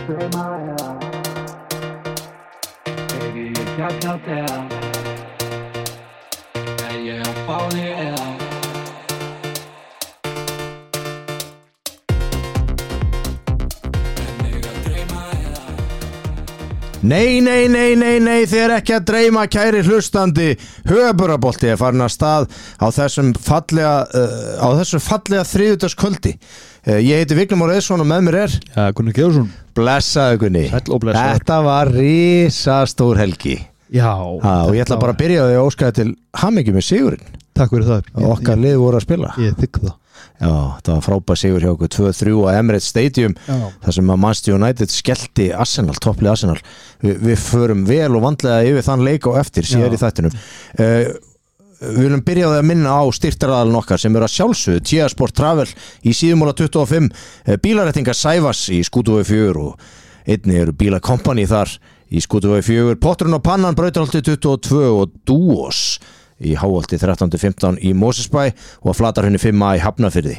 Nei, þið ekki að dreyma kæri hlustandi. Höfuðborgarbolti farin að stað á þessum fallega þriðjudagskvöldi. Ég heiti Vignir Már Eiðsson og með mér Gunnar Geirsson. Blessaðu Gunni. Sæll og blessaður. Þetta var risastór helgi. Já. Og ég ætla bara að byrja á því að óska til hamingju með sigurinn. Takk fyrir það. Okkar lið voru að spila. Ég þykk það. Já, þetta var frábær sigur hjá okkur 2-3 á Emirates Stadium. Já. Þar sem að Manchester United skellti Arsenal, topplið Arsenal. Við förum vel og vandlega yfir þann leik á eftir síðar í þættinum. Við viljum byrja á því að minna á styrktaraðalinn okkar sem eru að sjálfsögðu TIA Sport Travel í Síðumúla 25, bílarettingar Sævas í Skútuvogi 4 og einnig eru Bíla Company þar í Skútuvogi 4, Potturinn og Pannan Brautarholti 22 og Duos í Háholti 13-15 í Mosesbæ og að Flatarhrauni 5A í Hafnarfirði.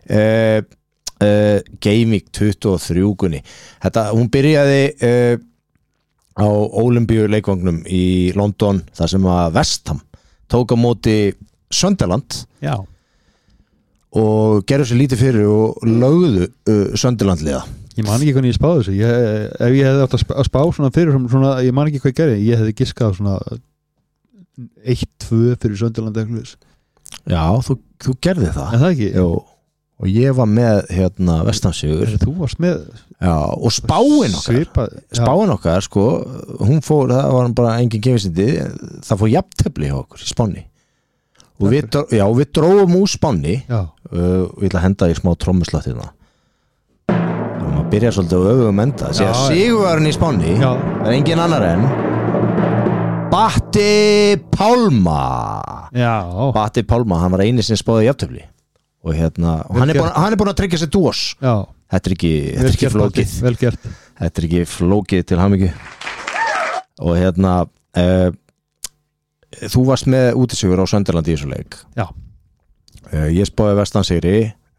Gaming 23 Gunni. Hún byrjaði á Ólympíuleikvangnum í London þar sem að West Ham tók á móti Sunderland. Já. Og gerðu sér lítið fyrir og lögðu Sunderland liða. Ég man ekki hvernig ég spáði þessu. Ef ég hefði átt að spá svona fyrir svona, ég man ekki hvað ég gerði. Ég hefði giskað svona 1-2 fyrir Sunderland eitthvað. Já, þú gerði það. En það ekki? Jú. Og ég var með West Ham sigur. Þú varst með. Já, og spáin okkar sko, hún fór, það var bara engin gefinsindi, það fór jafntefli hjá okkur í Spáni. Og við drófum úr Spáni. Við ætla að henda í smá trommuslátt hérna. Maður byrjar svolítið á öfugum enda. Sigurinn í Spáni, það engin annar en Batti Pálma. Batti Pálma, hann var eini sem spáði jafntefli. Og hann er búin að tryggja sér Duos. Já. Þetta er ekki flókið. Vel gert. Þetta er ekki flókið til hamingju. Og þú varst með útisigur á Sunderland í þessu leik. Já. Ég spáði West Ham sigri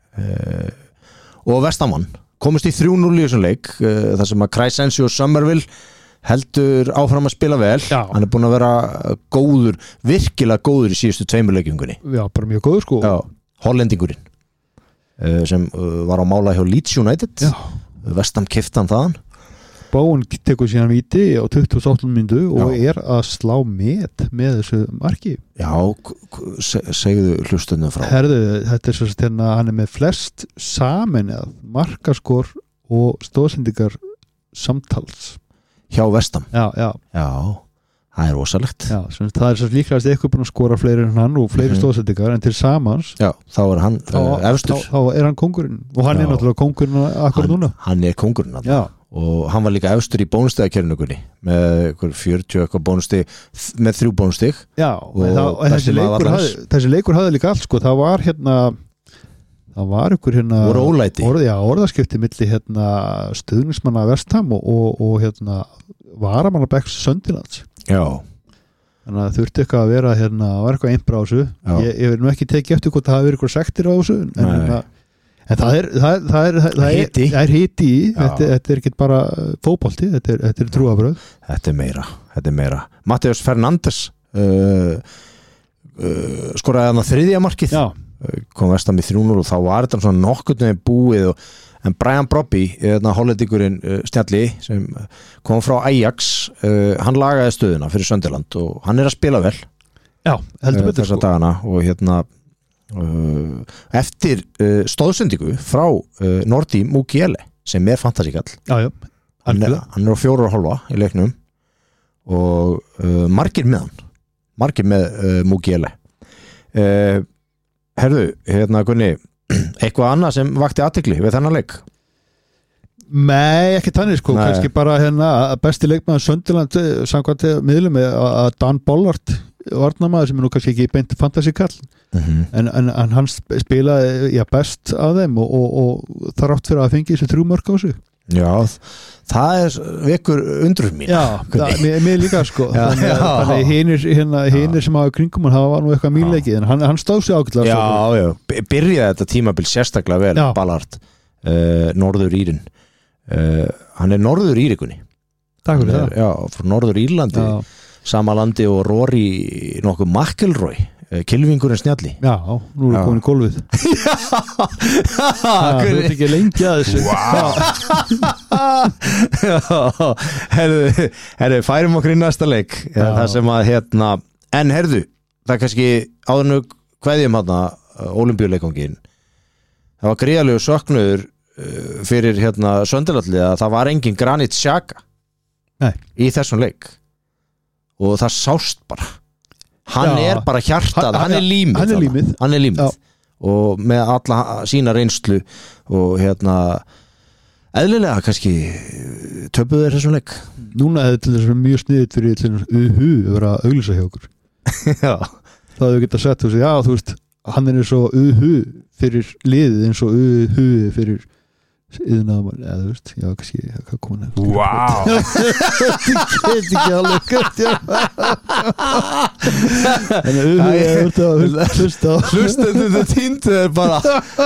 og West Ham vann. Komist í 3-0 í þessum leik þar sem að Crescencio og Somerville heldur áfram að spila vel. Já. Hann er búin að vera góður, virkilega góður í síðustu 2 leikjungunni. Já, bara mjög góður sko. Já, hollendingurinn sem var á mála hjá Leeds United. Já. West Ham keypti hann þaðan. Bowen tekur síðan víti á 28 mínútu og er að slá með þessu marki. Já, segðu hlustunum frá. Herðu, þetta er svo að hann er með flest saman markaskor og stóðsendingar samtals hjá West Ham. Já, það er rosalegt. Já, það er svo líklegast eitthvað búin að skora fleiri en hann og fleiri stóðsendingar en til samans. Já, þá er hann efstur. Þá er hann kóngurinn og hann er náttúrulega kóngurinn akkur núna. Hann er kóngurinn. Já. Og hann var líka efstur í bónustegakernunni með 40 eitthvað bónustig með 3 bónustig. Já, þessi leikur hafði líka allt sko. Það var það var ykkur orðaskipti milli stuðningsmanna West Ham og varamanna Becks Sunderlands. Já. Þannig að þurfti eitthvað að vera var eitthvað einbra á þessu. Ég vil nú ekki tekið eftir hvort það hafi verið eitthvað sektir á þessu en það er hiti í. Þetta er ekki bara fótbolti, þetta er trúarbrögð. Þetta er meira. Mateus Fernandes skoraði hann á 3. markið. Já. Kom West Ham í 3-0 og þá var þetta svona nokkurn veginn búið en Brian Brobby, hollendingurinn Snjalli sem kom frá Ajax, hann lagaði stöðuna fyrir Sunderland og hann er að spila vel. Já, heldur betur þessa dagana og eftir stóðsendingu frá Nordi Mukiele sem er fantasíkall. Já. Hann er á 4,5 í leiknum og margir með Mukiele. Herðu, Gunni, eitthvað annað sem vakti athygli við þennan leik? Nei, ekki þannig sko. Kannski bara besti leikmaður Sunderland samkvæmt miðlum að Dan Bollard varnarmaður sem er nú kannski ekki beint fantasíkall en hann spilaði best af þeim og þrátt fyrir að fengi þessi 3 mörk á sig. Já, það vekur undrun mín. Já, mér líka sko. Þannig hinir sem hafa kringum hann var nú eitthvað mýleikið en hann stóð sig ágætlega. Já, byrjaði þetta tímabil sérstaklega vel. Ballard, Norður Írin. hann norður Írikunni. Takk fyrir það. Já, frá norður Írlandi, sama landi og Rory nokkuð McIlroy, kylfingurinn snjalli. Já, nú komin í gólfið. Það er ekki lengi að þessu. Herðu, færum okkur í næsta leik. Það sem að, en herðu, það kannski áðurnu kveðjum Ólympíuleikvangin. Það var gríðalegu söknuður fyrir Sönderlandið að það var engin Granit Xhaka í þessum leik. Og það sást bara. Hann er bara hjartað, hann er límið og með alla sína reynslu og eðlilega kannski töpuðu þessum leik. Núna hefði til þess að mjög sniðið fyrir að vera að auglýsa hjá okkur. Já. Það hefur getað sett þú veist, hann er eins og fyrir liðið eins og fyrir yðnaðarmann, eða þú veist, já, kannski hvað kom hann eftir. Wow. Þetta get ekki alveg gött, já. En hlustendur þetta týndu er bara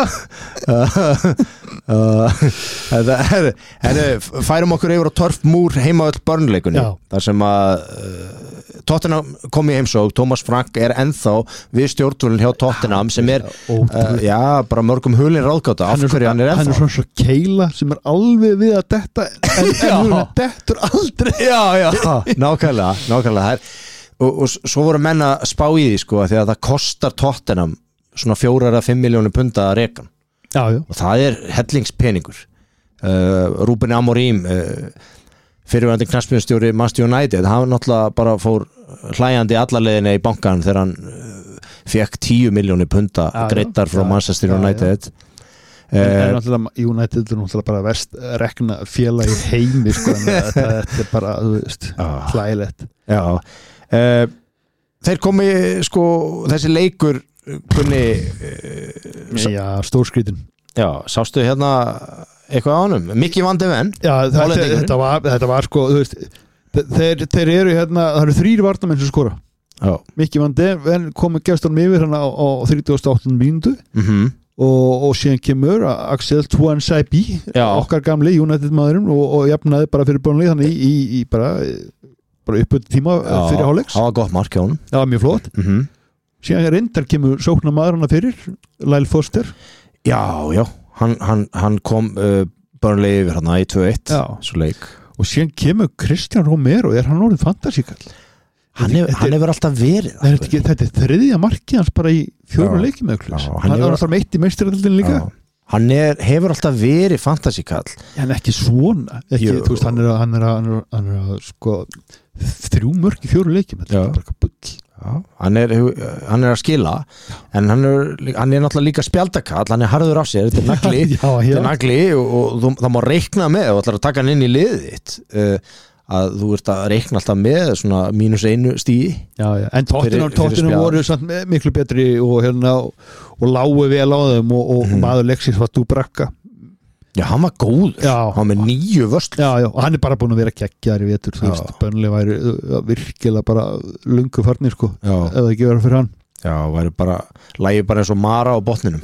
færum okkur yfir á Turf Moor heimavöll Burnley-leikunni, þar sem að Tottenham kom í heimsókn. Thomas Frank er ennþá við stjórnvölinn hjá Tottenham sem er bara mörgum hulin ráðgáta af hverju hann er ennþá. Hann er svona svo keila sem er alveg við að detta en hann dettur aldrei. Já, nákvæmlega og svo voru menn að spá í því sko, því að það kostar Tottenham svona 4-5 milljónir punda að reka. Já. Og það er hellingspeningur. Ruben Amorim fyrirverandi knattspyrnustjóri Manchester United, hann náttúrulega bara fór hlæjandi alla leiðina í bankan þegar hann fekk 10 milljónir punda greiddar frá Manchester United. En náttúrulega United er náttúrulega bara verst rekna félag í heimi sko, þetta er bara, þú veist, hlægilegt. Já. Þeir komi sko, þessi leikur kunni stórskrítin. Já, sástu eitthvað á honum, Mickey van de Ven. Já, þetta var sko, þú veist, þeir eru það eru 3 varnarmenn sem skora. Já. Mickey van de Ven gefst honum yfir á 38. mínútu og síðan kemur Axel Tuanzebe, okkar gamli United maðurinn og jafnaði bara fyrir Burnley þannig í bara uppöld tíma fyrir hálfleiks. Það var gott mark hjá honum. Það var mjög flott. Síðan reyndar kemur sóknar maður hana fyrir Lyle Foster. Já. Hann kom Burnley yfir í 2-1 svo leik. Og síðan kemur Christian Romero, er hann orðið fantasíkall? Hann hefur alltaf verið. Þetta er 3. markið hans bara í 4 leikjum eða klus. Hann er alltaf meitt í meistaradeildinni líka. Hann hefur alltaf verið fantasíkall. En ekki svona. Þú veist, hann er sko 3 mörk í 4 leikjum. Þetta er bara bull. Já, hann er að skila en hann er náttúrulega líka spjaldakall, hann er harður af sér, þetta er nagli og það má reikna með og ætlar að taka hann inn í liðið þitt að þú ert að reikna alltaf með svona -1 stigi. Já, en Tottenham voru samt miklu betri og lágu vel á þeim og maður leiksins var Dubravka. Já, hann var góður, hann með 9 vörslu. Já, og hann er bara búin að vera geggjaður í vetur, þú veist, Burnley væri virkilega bara löngu farnir sko, ef það ekki verið fyrir hann. Já, væri bara, lægi bara eins og Mara á botninum.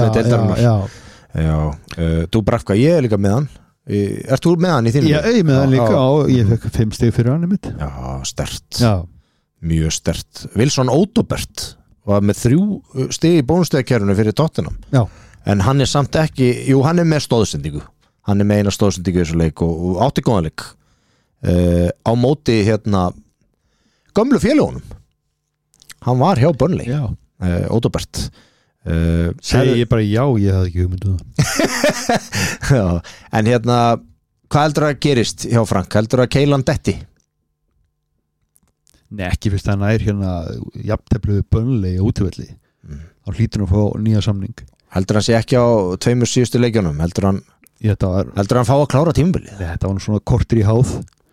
Já. Dubravka, ég er líka með hann. Ert þú með hann í þínu? Já, ég með hann líka og ég fekk 5 stig fyrir hann í mitt. Já, sterkt. Mjög sterkt. Wilson Odobert var með 3 stig í bónustegakjærunum fyrir Tottenham. Já. En hann er samt ekki, hann er með stóðsendingu. Hann er með eina stóðsendingu í þessu leik og átti góðan leik. Á móti gömlu félagunum. Hann var hjá Burnley. Odobert. Segi ég bara ég hafði ekki hugmyndu það. En hvað heldur að gerist hjá Frank? Heldur að Keilan detti? Nei, ekki fyrst hann er jafntefluðu Burnley útivelli. Þá hlýtur hann að fá nýja samning. Heldur hann sé ekki á 2 síðustu leikjunum? Heldur hann fá að klára tímabilið? Þetta var svona kortir í háð.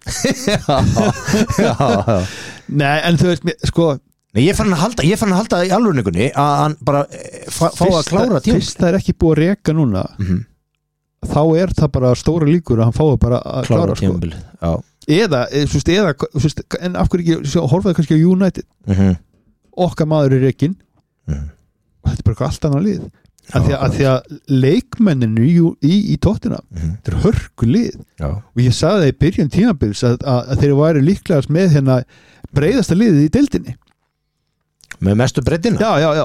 Já. Nei, en þú veist, sko Nei, ég fann að halda í alvörningunni að hann bara fá að klára tímabilið. Fyrst það er ekki búið að reka núna þá er það bara stóra líkur að hann fái bara að klára tímabilið. Já. Eða, en af hverju ekki horfaði kannski á United okkar maður er rekin og þetta er bara allt annað lið. að því að leikmenninu í tóttina þetta hörkulið og ég sagði það í byrjun tímabils að þeir væri líklegast með hérna breiðasta liðið í deildinni með mestu breiddina já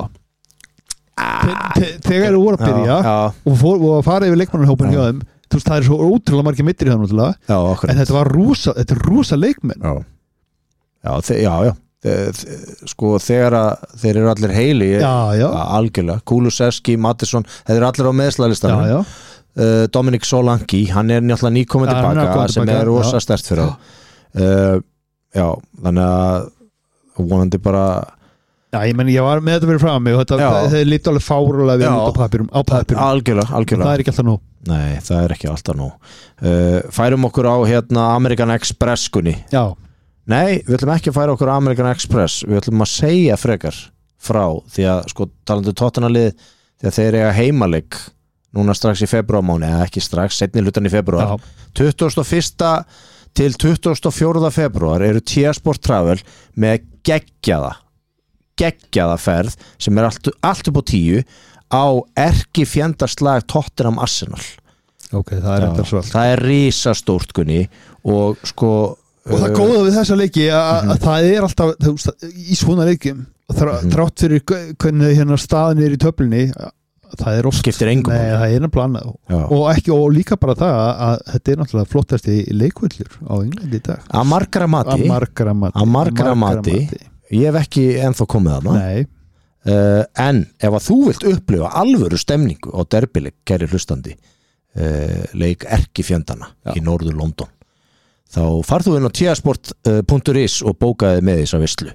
þegar þú voru að byrja og að fara yfir leikmannahópin hjá þeim þú veist það svo ótrúlega margir mittir í það náttúrulega en þetta er rosa leikmenn já sko þegar þeir eru allir heili algjörlega, Kulusevski, Mattisson þeir eru allir á meðslalistanum Dominik Solanki, hann er náttúrulega nýkominn tilbaka sem er rosa sterkt fyrir já, þannig að vonandi bara já, ég var með þetta fyrir frá mig og þetta líti alveg fárulega við út á papirum algjörlega það er ekki alltaf nú nei, það er ekki alltaf nú færum okkur á hérna American Express kunni nei, við ætlum ekki að færa okkur á American Express við ætlum að segja frekar frá því að sko talandi tóttanalið því að þeir eiga heimaleik núna strax í febrúarmáni eða ekki strax, seinni hlutan í febrúar 21. til 24. febrúar eru T-Sport Travel með geggjaða ferð sem er allt upp á 10 á erkifjendarslag Tottenham Arsenal það er risastórt kunni og sko og það góða við þessa leiki að það er alltaf í svona leikim þrátt fyrir hvernig hérna staðin er í töflunni það er oft skiptir engum það er nefnilega og líka bara það að þetta er náttúrulega flottasti leikvöllur á Englandi í dag að margra mati ég hef ekki ennþá komið þarna en ef að þú vilt upplifa alvöru stemningu á derbyleik kæri hlustandi leik erkifjandana í norður London þá farð þú inn á tjasport.is og bókaði með þess að veislu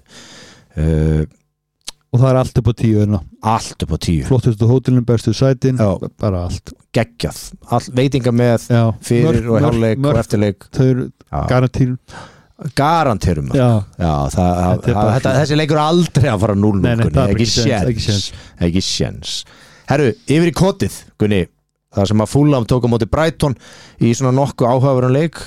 og það er allt upp á 10 allt upp á 10 flottustu hótelin, bestu sætin bara allt geggjað, veitinga með fyrir og hálfleik og eftirleik þau eru garantírum þessi leikur aldrei að fara 0-0 ekki séns herru, yfir í kotið Gunni, það sem að Fulham tók á móti Brighton í svona nokkuð áhugaverðan leik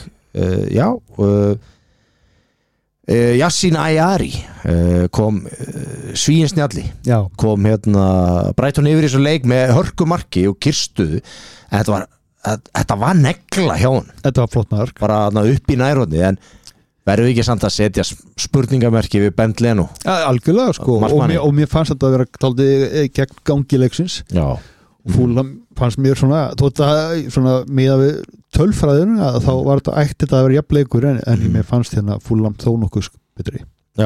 Yassin Ayari kom svíinsnjalli kom hérna Brighton yfir í þessu leik með hörkumarki og kirstuðu en þetta var negla hjá hann þetta var flott mark bara upp í nærhorni en verður ekki samt að setja spurningamerki við Bent Leno algjörlega sko og mér fannst þetta að vera taldið gegn gangi leiksins Fulham fannst mér svona miðað við tölfræðinu að þá var þetta ætti að vera jafnleikur en mér fannst hérna Fulham þó nokkuð betri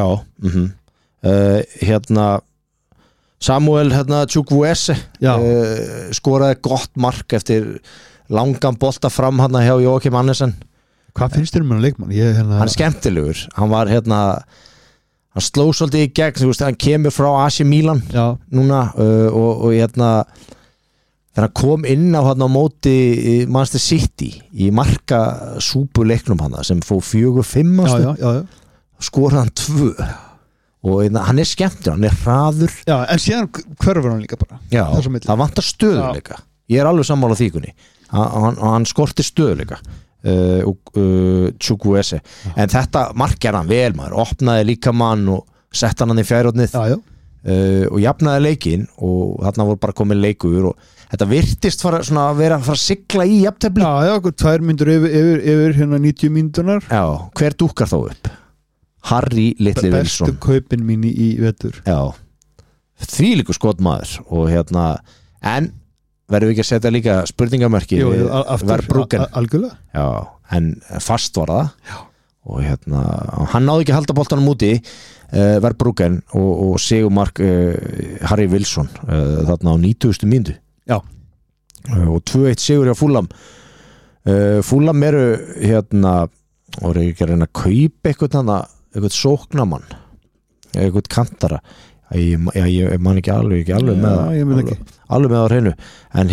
hérna Samuel Chukwueze skoraði gott mark eftir langan bolta fram hérna hjá Joachim Andersen hvað finnst þér um leikmann? Hann er skemmtilegur hann var hann sló svolítið í gegn hann kemur frá AC Milan núna og þegar hann kom inn á móti Manchester City í marka súpuleiknum sem fór 4-5 skoraði hann 2 og hann er skemmtur, hann er hraður en síðan hverfur hann líka bara það vantar stöðuleika ég er alveg sammála því kunni hann skorti stöðuleika Chukwueze en þetta markjar hann vel maður opnaði líka mann og sett hann í fjærhornið og jafnaði leikinn og þarna voru bara komið leikur og þetta virtist fara að sigla í jafntefli 2 mínútur yfir hérna 90 mínúturnar hver dúkkar þá upp? Harry Little Wilson bestu kaupin mín í vetur þvílíkur skotmaður og en verðum við ekki að setja líka spurningamerki Verbruggen en fast var það og hann náði ekki að halda boltanum úti Verbruggen og segumark Harry Wilson þarna á 90. mínútu og 2-1 sigur hjá Fulham Fulham eru voru ekki að reyna að kaupa eitthvað sóknamann eitthvað kantara ég man ekki alveg með á hreinu en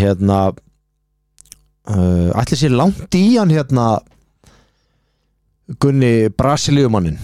ætli sér langt í hann Gunni Brasilíumannin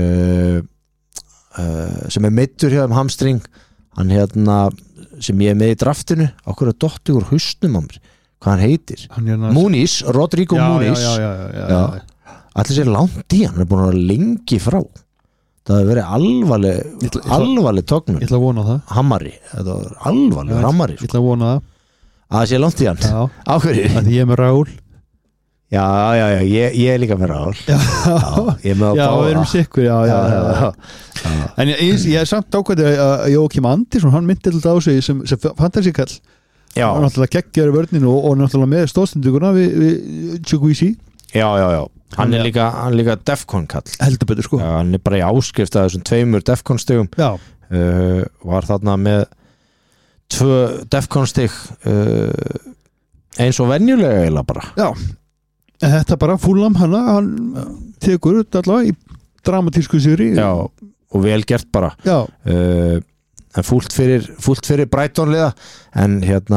sem er meiddur hjá hamstring hann sem ég er með í draftinu okkur er dottur úr hausnum á mér hvað hann heitir Muniz, Rodrigo Muniz allir sér langt í hann er búin að vera lengi frá það hefur verið alvarleg tóknun ég ætla að vona það hammari, þetta var alvarleg hammari ég ætla að vona það að það sé langt í hann á hverju? Að ég með Raúl já, ég er líka með Raúl ég er með já, við erum sikkur já. En ég er samt ákvæði að Jókim Andersson, hann myndi alltaf á sig sem fantasíkall hann er alltaf geggjaður í vörninu og náttúrulega með stóðstenduguna við Chukwueze já, hann er líka Defcon kall heldur betur sko hann er bara í áskrift að þessum 2 Defcon stigum var þarna með 2 Defcon stig eins og venjulega eiginlega bara já, en þetta bara Fulham hann tekur allavega í dramatísku sigri já, og vel gert bara en fúlt fyrir Brighton liða en hérna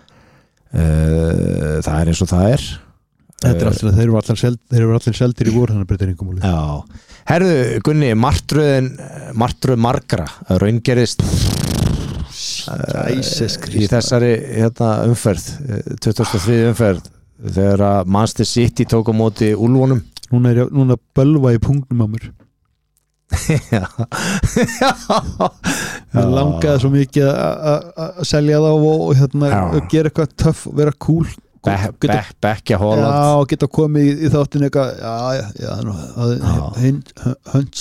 það er eins og það er þetta er alltaf, þeir eru allir seldir í vorhannarbreytingum já, herðu Gunni martröð margra raungerist í þessari umferð 23. umferð þegar að Manchester City tók á móti Úlfunum núna bölva í punktnum á mér mér langaði svo mikið að selja þá og gera eitthvað töff, vera cool Bekkja Holland geta komið í þáttin eitthvað hönds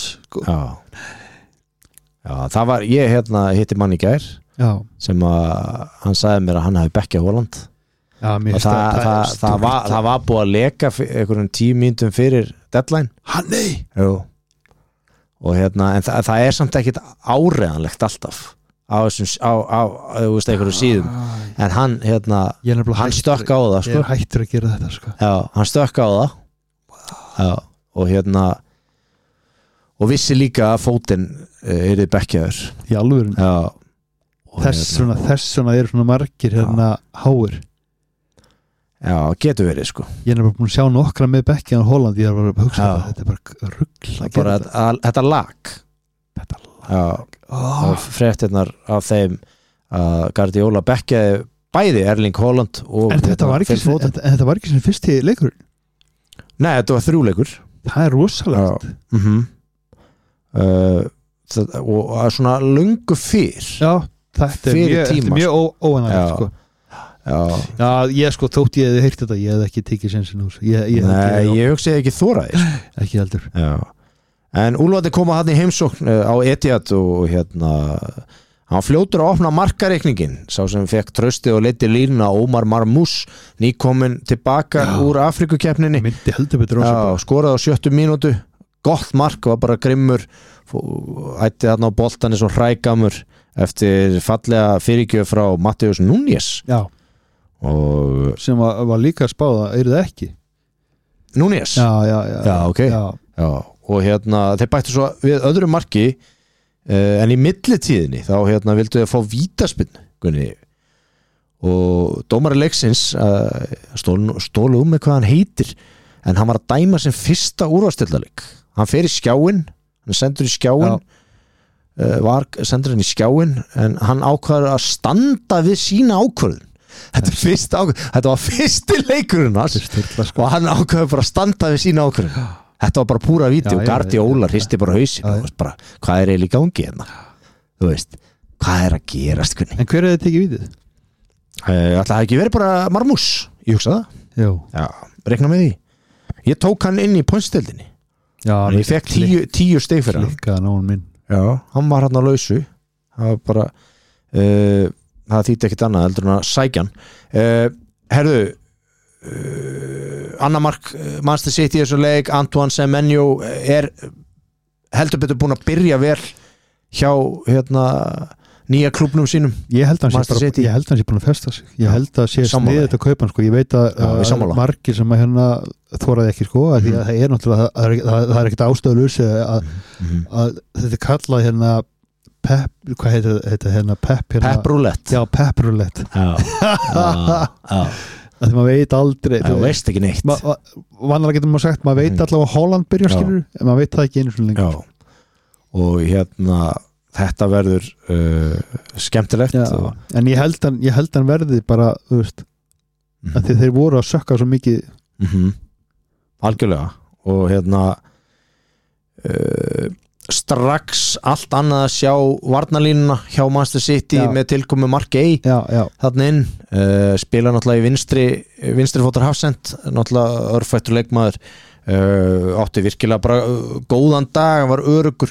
það var ég hitti mann í gær sem að hann sagði mér að hann hafi Bekkja Holland og það var búið að leka einhverjum 10 mínútum fyrir deadline nei og en það er samt ekkit áreiðanlegt alltaf á einhverju síðum en hann hann stökk á það ég er hættur að gera þetta sko hann stökk á það og og vissi líka að fótinn yrði bekkjaður í alvöru þess vegna eru svona margir háir já, getur verið sko ég er bara búin að sjá nokkra með bekkjan á Holland ég er bara að hugsa þetta er bara rugl þetta lag fréttirnar af þeim að Guardiola bekkjaði bæði Erling Haaland og en þetta var ekki sem fyrsti leikur nei, þetta var 3 leikur það er rosalegt og svona löngu fyrr já, þetta er mjög óvanalegt sko já, ég sko þótt ég hefði heyrt þetta ég hefði ekki tekið sensin úr ég hugsi ekki þóraði ekki heldur en Úlfandi koma hann í heimsókn á Etihad og hann fljótur að opna markareikningin sá sem fekk tröstið og leiddi línuna Omar Marmoush nýkominn tilbaka úr Afrikukeppninni skoraði á 70 mínútu gott mark, var bara grimmur ætti þarna á boltan eins og hrægamur eftir fallega fyrirgjöf frá Mateus Núñez og sem var líka spáða, eru það ekki? Núñez? Já, ok og þeir bættu svo við öðru marki en í millitíðinni þá vildu þeir fá vítaspinn Gunni og dómari leiksins stólu með hvað hann heitir en hann var að dæma sem fyrsta úrvalsdeildarleik hann fer í skjáinn hann sendur í skjáinn sendur hann í skjáinn en hann ákvaður að standa við sína ákvörðun þetta var fyrsti leikurinn og hann ákvaður bara að standa við sína ákvörðun þetta var bara púra vídeo Guardiola hristi bara hausin hvað er eiginlega í gangi hérna þú veist, hvað er að gerast kunni? En hver er þetta tekið vídeo? Það hefði ekki verið bara Marmoush ég hugsa það rekna með því ég tók hann inn í pointstildinni ég fekk 10 stig fyrir hann hann var hann á lausu það var bara það þýtti ekkit annað heldur hann að sækja hann herðu annar mark Manchester City í þessu leik Antoine Semenyo er heldur betur búin að byrja vel hjá nýja klúbnum sínum ég held að hann sé búin að festa sig ég held að sé sniðið þetta kaupan sko. ég veit að margir sem að þoraði ekki sko, því að það er náttúrulega það er ekkert ástæðulaus að þetta er kallað Pep, hvað heitir þetta Pep Roulette já, Pep Roulette að maður veit aldrei þú veist ekki neitt vanlega getur maður sagt, maður veit allavega Holland byrjar skilur, en maður veit það ekki einu svona lengur og þetta verður skemmtilegt en ég held hann verði bara þú veist, að þeir voru að sökka svo mikið algjörlega og strax allt annað að sjá varnarlínuna hjá Manchester City með tilkomu Mark Gay þarna inn, spila náttúrulega í vinstri fótar hafsend, náttúrulega örfættur leikmaður, átti virkilega bara góðan dag, hann var öruggur.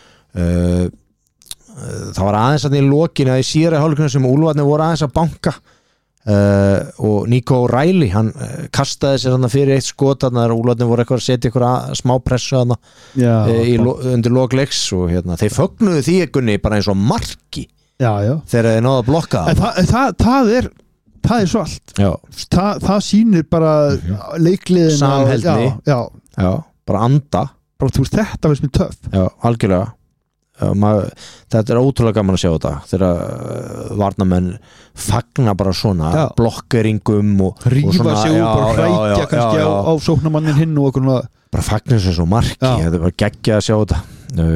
Það var aðeins að í lokinu að í síðari hálfleiknum sem Úlfarnir voru aðeins að banka, og Nico Riley hann kastaði sér hann fyrir eitt skot þannig að Úlfarnir voru eitthvað að setja eitthvað smá pressu hann undir lokleiks og þeir fögnuðu því Gunni bara eins og marki þegar þeir náðu að blokka það er svo allt það sýnir bara leikliðina samheldni bara anda bara, þú veist, þetta finnst mér töff algjörlega þetta er ótrúlega gaman að sjá þetta þegar varnamenn fagna bara svona blokkeringum og rífa sig og bara hrækja kannski á sóknarmannin hinn og okkur bara fagna sem svo marki, þetta var geggjað að sjá þetta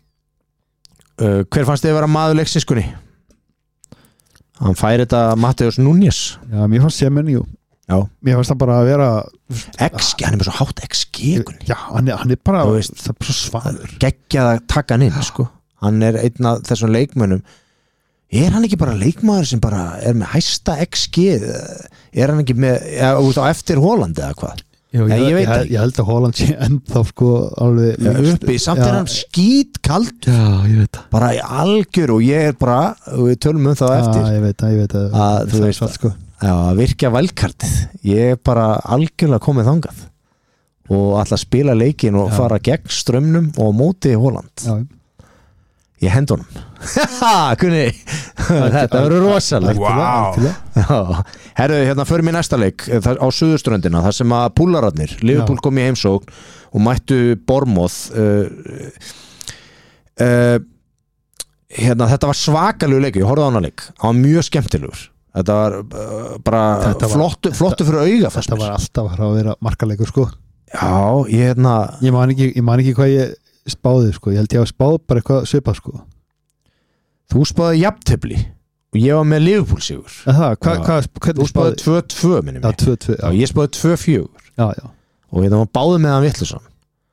hver fannst þið að vera maður leiksins Gunni? Hann færi þetta Mateus Núñez mér fannst Semenyo mér fannst það bara að vera XG, hann er með svo hátt XG hann er bara, það er bara svo svalur geggjað að taka hann inn sko. Hann er einn af þessum leikmönnum er hann ekki bara leikmaður sem bara er með hæsta XG er hann ekki með á eftir Haaland eða hvað? Ég held að Haaland sé ennþá sko alveg uppi, samt er hann skítkald bara í algjör og ég er bara, við tölum það eftir ég veit að þú veist sko að virkja valkartið, ég er bara algjörlega komið þangað og ætla að spila leikin og fara gegn strömmnum og móti Haaland ég hend honum Kunni, þetta verður rosalegt herru, förum í næsta leik á Suðurströndina, þar sem að púlararnir Liverpool kom í heimsókn og mættu Bournemouth þetta var svakalegu leik, ég horfði á hana leik hann var mjög skemmtilegur þetta var bara flottu fyrir auga þetta var alltaf að vera markaleikur sko ég man ekki hvað ég spáði sko, ég held ég að spáði bara eitthvað svipað sko þú spáði jafntefli og ég var með Liverpool sigur þú spáði 2-2 minni mig 2-2, ég spáði 2-4 og var báði með hann vittlusan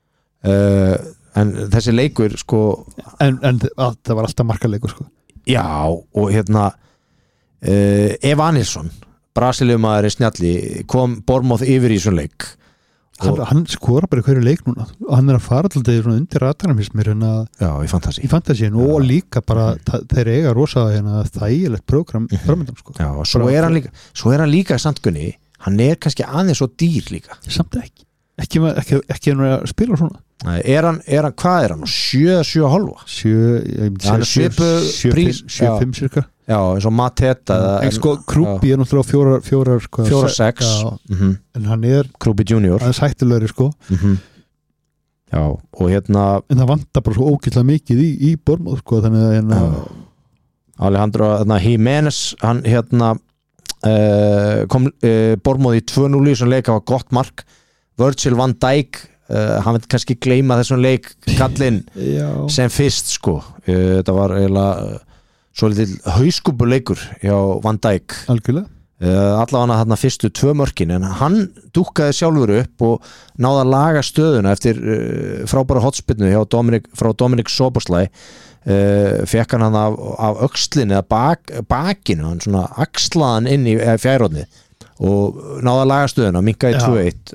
en þessi leikur sko en það var alltaf markaleikur sko og Eva Nilsson Brasilíumaður snjalli kom Bournemouth yfir í svona leik hann skora bara hverju leik núna og hann er að fara alltaf undir ratarnum í fantasíun og líka bara þeir eiga rosa þægilegt prógram framöndan sko svo er hann líka samtgunni, hann er kannski aðeins svo dýr líka samt ekki að spila svona hvað er hann? 7,5? 7,5 cirka eins og Mateta sko Krúbi er náttúrulega 4,6 en hann er Krúbi junior aðeins hættulegri sko og en það vantar bara svo ógeðslega mikið í Bournemouth sko þannig að Alejandro Jiménez hann kom Bournemouth í 2-0 í svona leik, það var gott mark Virgil van Dijk hann veit kannski gleyma þessum leik kallinn sem fyrst sko þetta var eiginlega svolítið hauskúpuleikur hjá Van Dijk allavega þarna fyrstu 2 mörkin en hann dúkkaði sjálfur upp og náði að laga stöðuna eftir frábæra hotspinnu frá Dominik Szoboszlai fekk hann af öxlinni eða bakinu hann svona axlaðan inn í fjærhornið og náði að laga stöðuna minkaði 2-1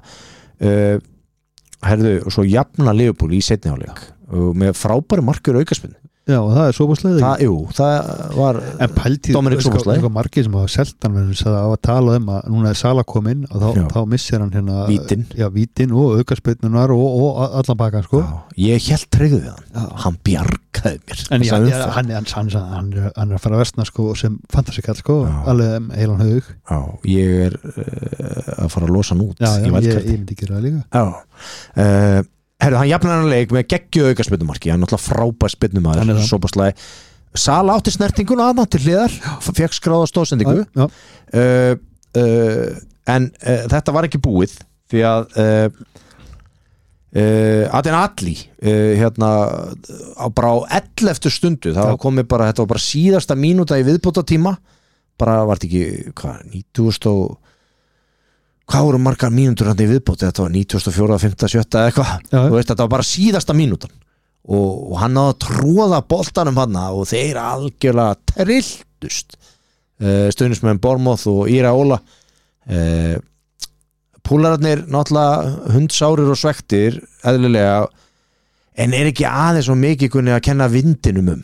og svo jafna Liverpool í seinni hálfleik og með frábæri markur aukaspinnu og það er Szoboszlai það var Dominik Szoboszlai margir sem hafa seltan að tala að núna er Salah kominn og þá missir hann vítin og aukaspinnunar og allan baka sko ég hélt tryggðu við hann bjargaði mér en hann er að fara að versna sko sem fantasíkall sko alveg heilan haug ég er að fara að losa hann út ég myndi gera það líka hann jafnar hann leik með geggju aukaspinnumarki hann er náttúrulega frábær spinnumæður Szoboszlai Salah átti snertinguna aðna til hliðar fekk skráða stóðsendingu en þetta var ekki búið því að Adin Adli bara á 11. stundu það komið bara, þetta var bara síðasta mínúta í viðbótartíma bara var þetta ekki, 90 og hvað voru margar mínútur hann í viðbóti, þetta var 94, 5, 7 eða eitthvað, þú veist, þetta var bara síðasta mínútan og hann náði að tróða boltanum hann og þeir algjörlega trilltust stuðnismenn Bournemouth og Iraola púlararnir náttúrulega hundsárir og svektir eðlilega, en ekki aðeins svo mikið Gunni að kenna vindinum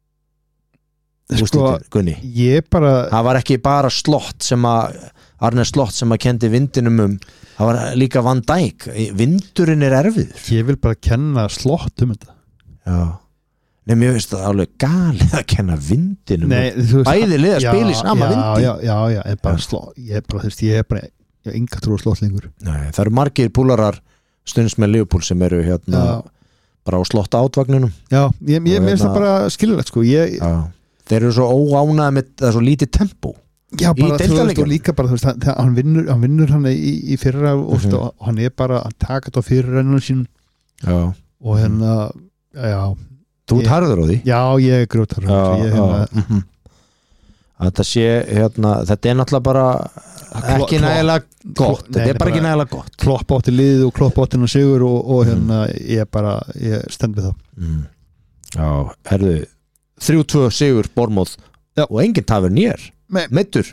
sko, Gunni það var ekki bara Arne Slott sem að kendi vindinum það var líka Van Dijk, vindurinn erfiður. Ég vil bara kenna Slott þetta. Já. Nei, mér finnst það alveg galið að kenna vindinum. Bæði lið að spila í sama vindi. Já, ég er bara Slott, ég er bara enga trú á Slott lengur. Nei, það eru margir púlarar stuðningsmenn Liverpool sem eru bara á Slott átvagnunum. Já, ég finnst það bara skilulegt sko. Þeir eru svo óánægðir með það svo lítið tempó. Já, bara þú veist og líka bara þú veist hann vinnur hann í fyrra og hann er bara að taka þetta á fyrirrennunum sínum. Já. Og já. Þú harður á því? Já, ég er grjótarður á því. Þetta sé þetta er náttúrulega bara ekki nægilega gott. Þetta er bara ekki nægilega gott. Klopp átti liðið og Klopp átti hann sigur og ég stend við það. Já, herðu 3-2 sigur Bournemouth og enginn tafur nýjar meittur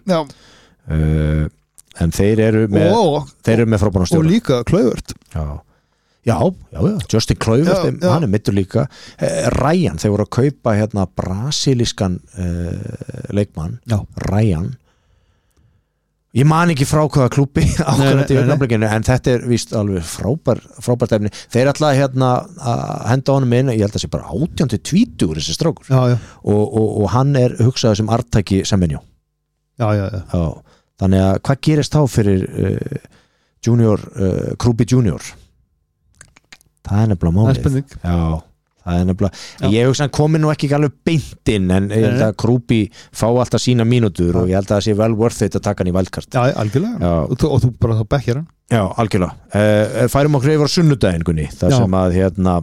en þeir eru með frábæran stjóra og líka Kluivert já, Justin Kluivert hann er meittur líka Ryan, þeir voru að kaupa brasilískan leikmann Ryan ég man ekki frá hvaða klúbbi en þetta er víst alveg frábært efni þeir ætla að henda honum inn ég held að það sé bara 18-20 þessi strákur og hann er hugsaður sem arftaki Semenyo þannig að hvað gerist þá fyrir Junior Krúbi Junior það er nefnilega málið það er nefnilega ég hugsa hann komi nú ekki alveg beint inn en ég held að Krúbi fá alltaf sína mínútur og ég held að það sé vel worth it að taka hann í wildcard algjörlega og þú bara þá bekkjar hann algjörlega færum okkur yfir á sunnudaginn Gunni það sem að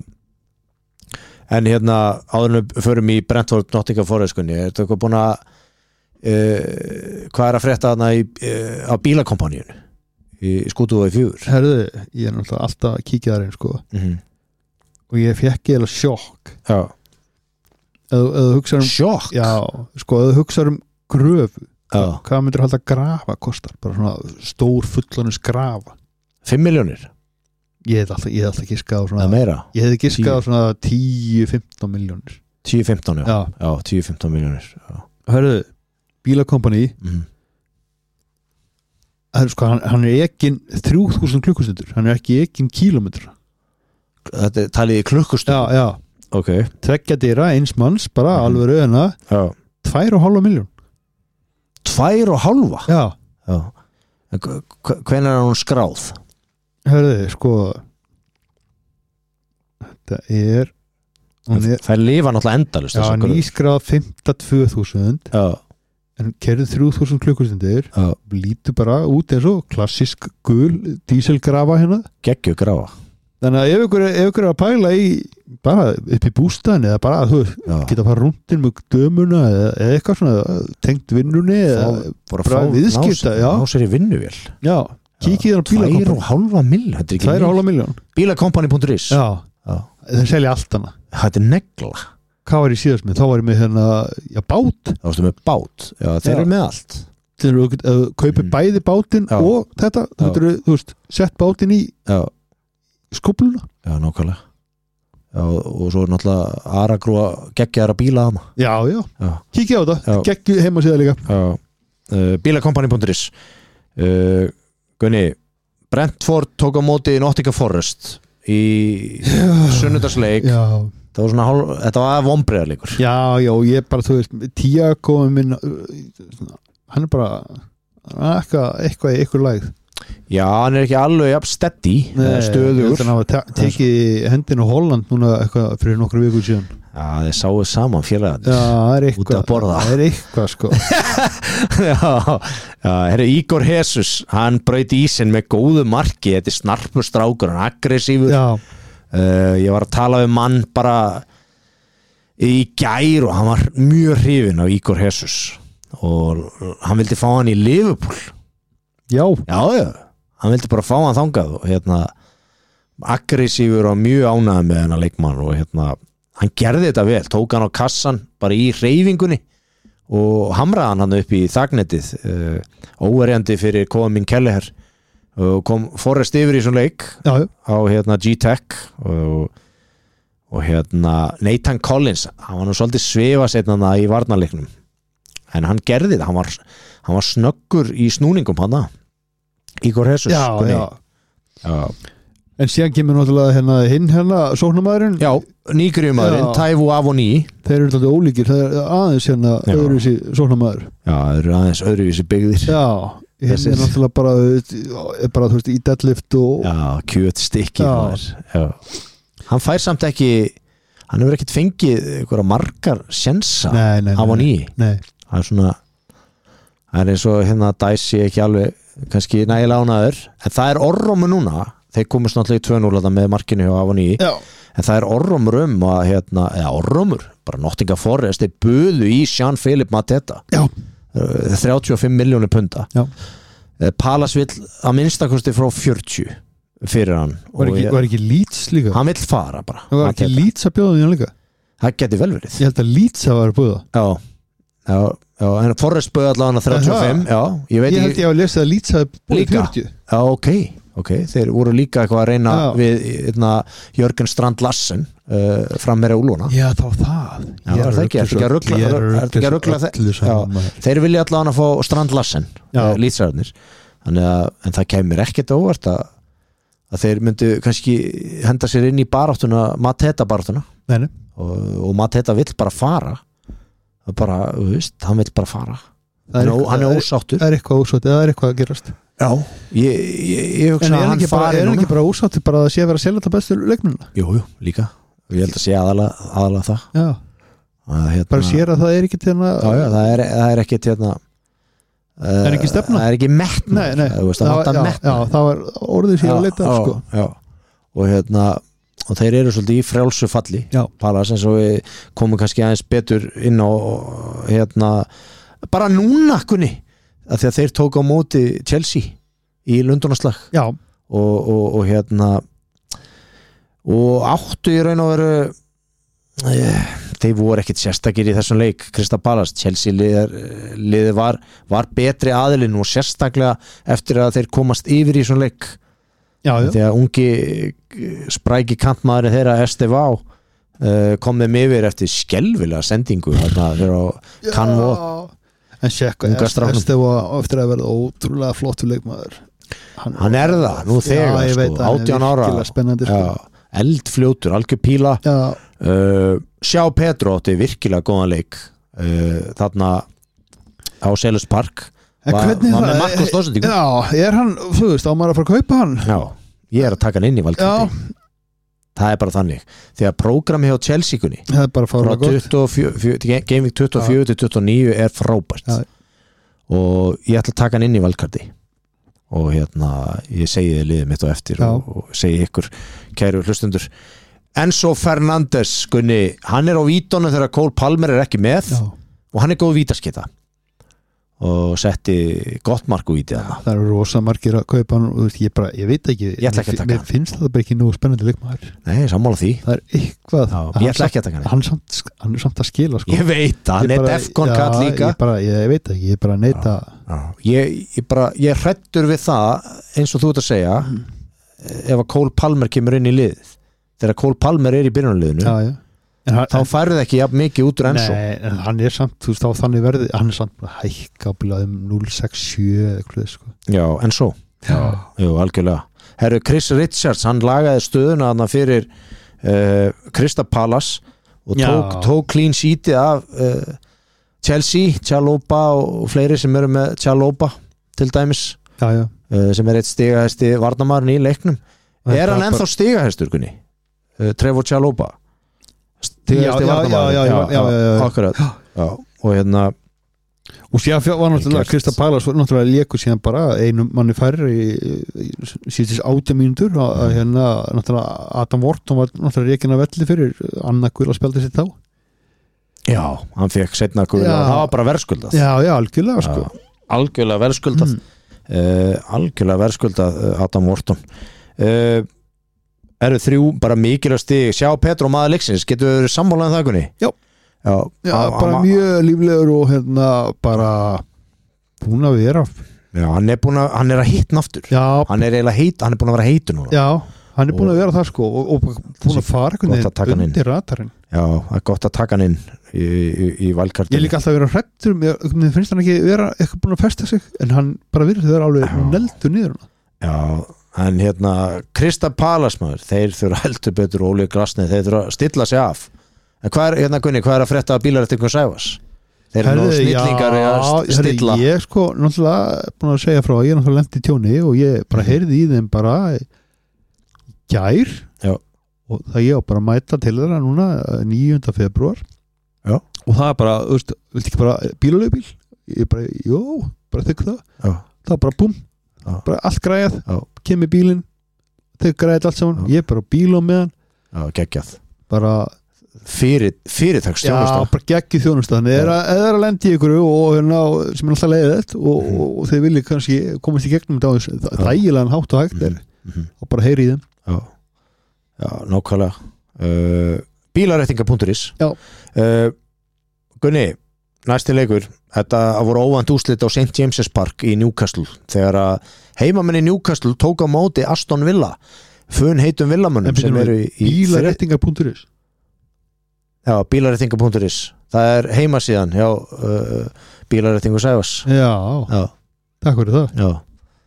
áður en förum í Brentford Nottingham Forest Gunni er þetta búin að hvað er að frétta þarna á bílakompaníun í Skútuvogi 4 herðu, ég er náttúrulega alltaf að kíkja þar einn sko og ég fekk eða sjokk eða hugsa sjokk? Já, sko, eða hugsa gröfu hvað myndir halda grafa kostar bara svona stór fullanus grafa 5 milljónir? Ég hefði alltaf giskað á svona meira? Ég hefði giskað á svona 10-15 milljónir 10-15, já 10-15 milljónir hörðu, bílakompani sko, hann er ekki 3000 klukkustundur hann er ekki kílómetra þetta er talið í klukkustund já okay. Tveggja dýra, eins manns bara alveg rauðina 2,5 miljón 2,5? Já hvenær er hún skráð? Hörðu, sko þetta er það lifa náttúrulega endalust já, nýskráð 5.2000 en kerið 3000 klukkustundir lítur bara út eins og klassisk gul díselgrafa geggju grafa þannig að ef ykkur er að pæla í bara upp í bústaðin eða bara þú geta að fara rúndin með dömuna eða eitthvað svona tengt vinnunni eða bara viðskipta ná sér í vinnuvél já, kíkið á bílakompani 2,5 miljón bílakompani.is þeir selja allt hana þetta er negla hvað var ég síðast með? Þá var ég með bát þá varstu með bát, þeir eru með allt þeir eru kaupið bæði bátinn og þetta, þú veist sett bátinn í skópluna já, nákvæmlega og svo er náttúrulega aragrúa geggjaðara bíla hana já, kíkja á þetta, geggju heima síðan líka bílakompani.is Gunni Brentford tók á móti Nottingham Forest í sunnudagsleik það var svona þetta var vonbrigðarleikur já, ég bara, þú veist Tiago minn hann er bara eitthvað í ykkur lægð já, hann er ekki alveg steady stöður hann hafa tekið hendinu Holland núna eitthvað fyrir nokkru vikur síðan já, þeir sáu saman félagarnir það er eitthvað sko herri, Igor Jesus hann braut ísinn með góðu marki þetta er snarpur strákur, hann aggressífur ég var að tala við mann bara í gær og hann var mjög hrifinn af Igor Jesus og hann vildi fá hann í Liverpool já, hann vildi bara fá hann þangað og aggressífur og mjög ánægður með hennar leikmann og hann gerði þetta vel, tók hann á kassan bara í hreyfingunni og hamraði hann upp í þagnetið óverjandi fyrir Colin Kelleher og kom Forrest yfir í svona leik á G-Tech og Nathan Collins, hann var nú svolítið svifaseinna í varnarleiknum en hann gerði það, hann var snöggur í snúningum hann Igor Jesus en síðan kemur náttúrulega hinn sóknarmaðurinn nýgriðumaðurinn, Taiwo Avoni þeir eru alltaf ólíkir, það er aðeins öðruvísi sóknarmaður það eru aðeins öðruvísi byggðir hinn er náttúrulega bara þú veist í deadlift og kjötstykki hann fær samt ekki hann hefur ekkert fengið einhverja margar sjensa Avoni það er svona það er eins og Dæsi ekki alveg kannski nægilega ánaður en það er orrómur núna þeir komast náttúrulega í 2-0 með markinu hjá Avoni en það er orrómur að orrómur, bara Nottingham Forest þeir buðu í Jean-Philippe Mateta 35 miljónir punda Palace vill að minnstakosti frá 40 fyrir hann var ekki Leeds líka? Hann vill fara bara var ekki Leeds að bjóða því hann líka? Það geti vel verið ég held að Leeds að vera búða en Forrest búið allavega 35 ég held ég að lesa að Leeds að búið 40 ok, þeir voru líka eitthvað að reyna við Jörgen Strand Larsen fram meira úluna þá það er ekki að ruggla þeir vilja allavega að fá Strand Larsen lýtsræðarnir en það kemur ekkert óvart að þeir myndu kannski henda sér inn í baráttuna Mateta baráttuna og Mateta vill bara fara bara, þú veist, hann vill bara fara hann er ósáttur það er eitthvað ósáttur, það er eitthvað að gerast ég hugsa að hann fari er ekki bara ósáttur bara að sé að vera að selja þetta bestu leikmennina jú, líka, ég held að sé aðalega það bara sér að það er ekki það er ekki það er ekki stefna það er ekki metna það var orðið sér að leita og þeir eru svolítið í frjálsu falli Palace, eins og við komum kannski aðeins betur inn á bara núna kunni að því að þeir tóku á móti Chelsea í Lundunarslag og áttu í raun og veru þeir voru ekkit sérstakir í þessum leik Crystal Palace, Chelsea liðið var betri aðilinn og sérstaklega eftir að þeir komast yfir í þessum leik þegar ungi spræki kantmaðurinn þeirra Estevá kom þeim yfir eftir skelvilega sendingu þegar á Canvo en sjekka Estevá eftir að verða ótrúlega flottur leikmaður hann er það nú þegar 18 ára eldfljótur, algjör píla Sjá Pedro átti virkilega góðan leik þarna á Selhurst Park var með Marcos Lósendíku er hann, þú veist, á maður að fara að kaupa hann ég er að taka hann inn í valkvæmdi það er bara þannig því að prógrami hjá Chelsea-kunni frá 24 Gaming 24 til 29 er frábært og ég ætla að taka hann inn í valkvæmdi og ég segi þið liðið mitt á eftir og segi ykkur kæru hlustundur Enzo Fernandes Gunni, hann er á vítunum þegar Cole Palmer er ekki með og hann er góð vítaskita og setti gott mark út í það eru rosa margir að kaupa hann og ég veit ekki, mér finnst það bara ekki nú spennandi leikmaður sammála því það er eitthvað ég ætla ekki að taka hann er samt að skila ég veit það, hann er Defcon kall líka ég veit ekki, ég bara neita ég hrættur við það eins og þú ert að segja ef að Cole Palmer kemur inn í liðið þegar Cole Palmer er í byrjunarliðinu þá færði ekki jafn mikið út úr Enzo en hann er samt, þú veist, á þannig verði hann er samt hækkabilað 067 eða eitthvað sko. Enzo algjörlega herru, Chris Richards, hann lagaði stöðuna þarna fyrir Crystal Palace og tók clean sheetið af Chelsea, Chalobah og fleiri sem eru með Chalobah til dæmis sem er eitt stigahæsti varnarmaðurinn í leiknum er hann ennþá stigahæstur Gunni? Trevor Chalobah akkurat og og síðan var náttúrulega Crystal Palace var náttúrulega leikur síðan bara einum manni færri í síðan 18 mínútur að náttúrulega Adam Wharton var náttúrulega reikin að velli fyrir Anna Guðla spjaldi sitt þá hann fekk setna Guðla það var bara verðskuldað algjörlega sko algjörlega verðskuldað algjörlega verðskuldað Adam Wharton eru 3 bara mikilvæg stig. Sjá Petro maður leiksins, getur við sammálaðið það Gunni? Já, bara mjög líflegur og bara búin að vera. Já, hann er að hitna aftur. Já. Hann er búin að vera heitur núna. Já, hann er búin að vera það sko og búin að fara undir ratarinn. Já, það er gott að taka hann inn í valkartinu. Ég líka alltaf að vera hrættur, mér finnst hann ekki vera eitthvað búin að festa sig, en hann bara virðist að vera alveg neldur niður hann. Já, en Krista Palasmaður, þeir þurfa heldur betur og Óli Grasnið, þeir þurfa að stilla sig af. En hvað er, Gunni, hvað er að frétta af bílarættingum Sævars? Þeir eru snillingar að stilla. Ég sko náttúrulega búin að segja frá, ég er náttúrulega lent í tjóni og ég bara heyrði í þeim bara gær. Já. Og það ég á bara að mæta til þeirra núna 9. febrúar. Já. Og það er bara, viltu ekki bara bílaleigubíl? Ég bara, bara þykk það. Já. Það er bara búm, bara allt græjað, kemur bílinn, þau græjað allt saman, ég er bara bíl á meðan. Já, geggjað. Bara fyrirtaksþjónusta. Já, bara geggjuð þjónusta. Þannig eða að lendi í ykkur og sem er alltaf leiðilegt og þeir vilja kannski komast í gegnum þetta á þægilegan hátt og hægt og bara heyri í þeim. Já, nákvæmlega. Bílarættinga.is. Já. Gunni, næsti leikur, þetta voru óvænt úrslit á St. James's Park í Newcastle þegar að heimamenn í Newcastle tók á móti Aston Villa, heitum villamönnum sem eru í bílarættinga.is. Já, bílarættinga.is. Það er heimasíðan hjá bílarættingu Sævars. Já, takk fyrir það. Já.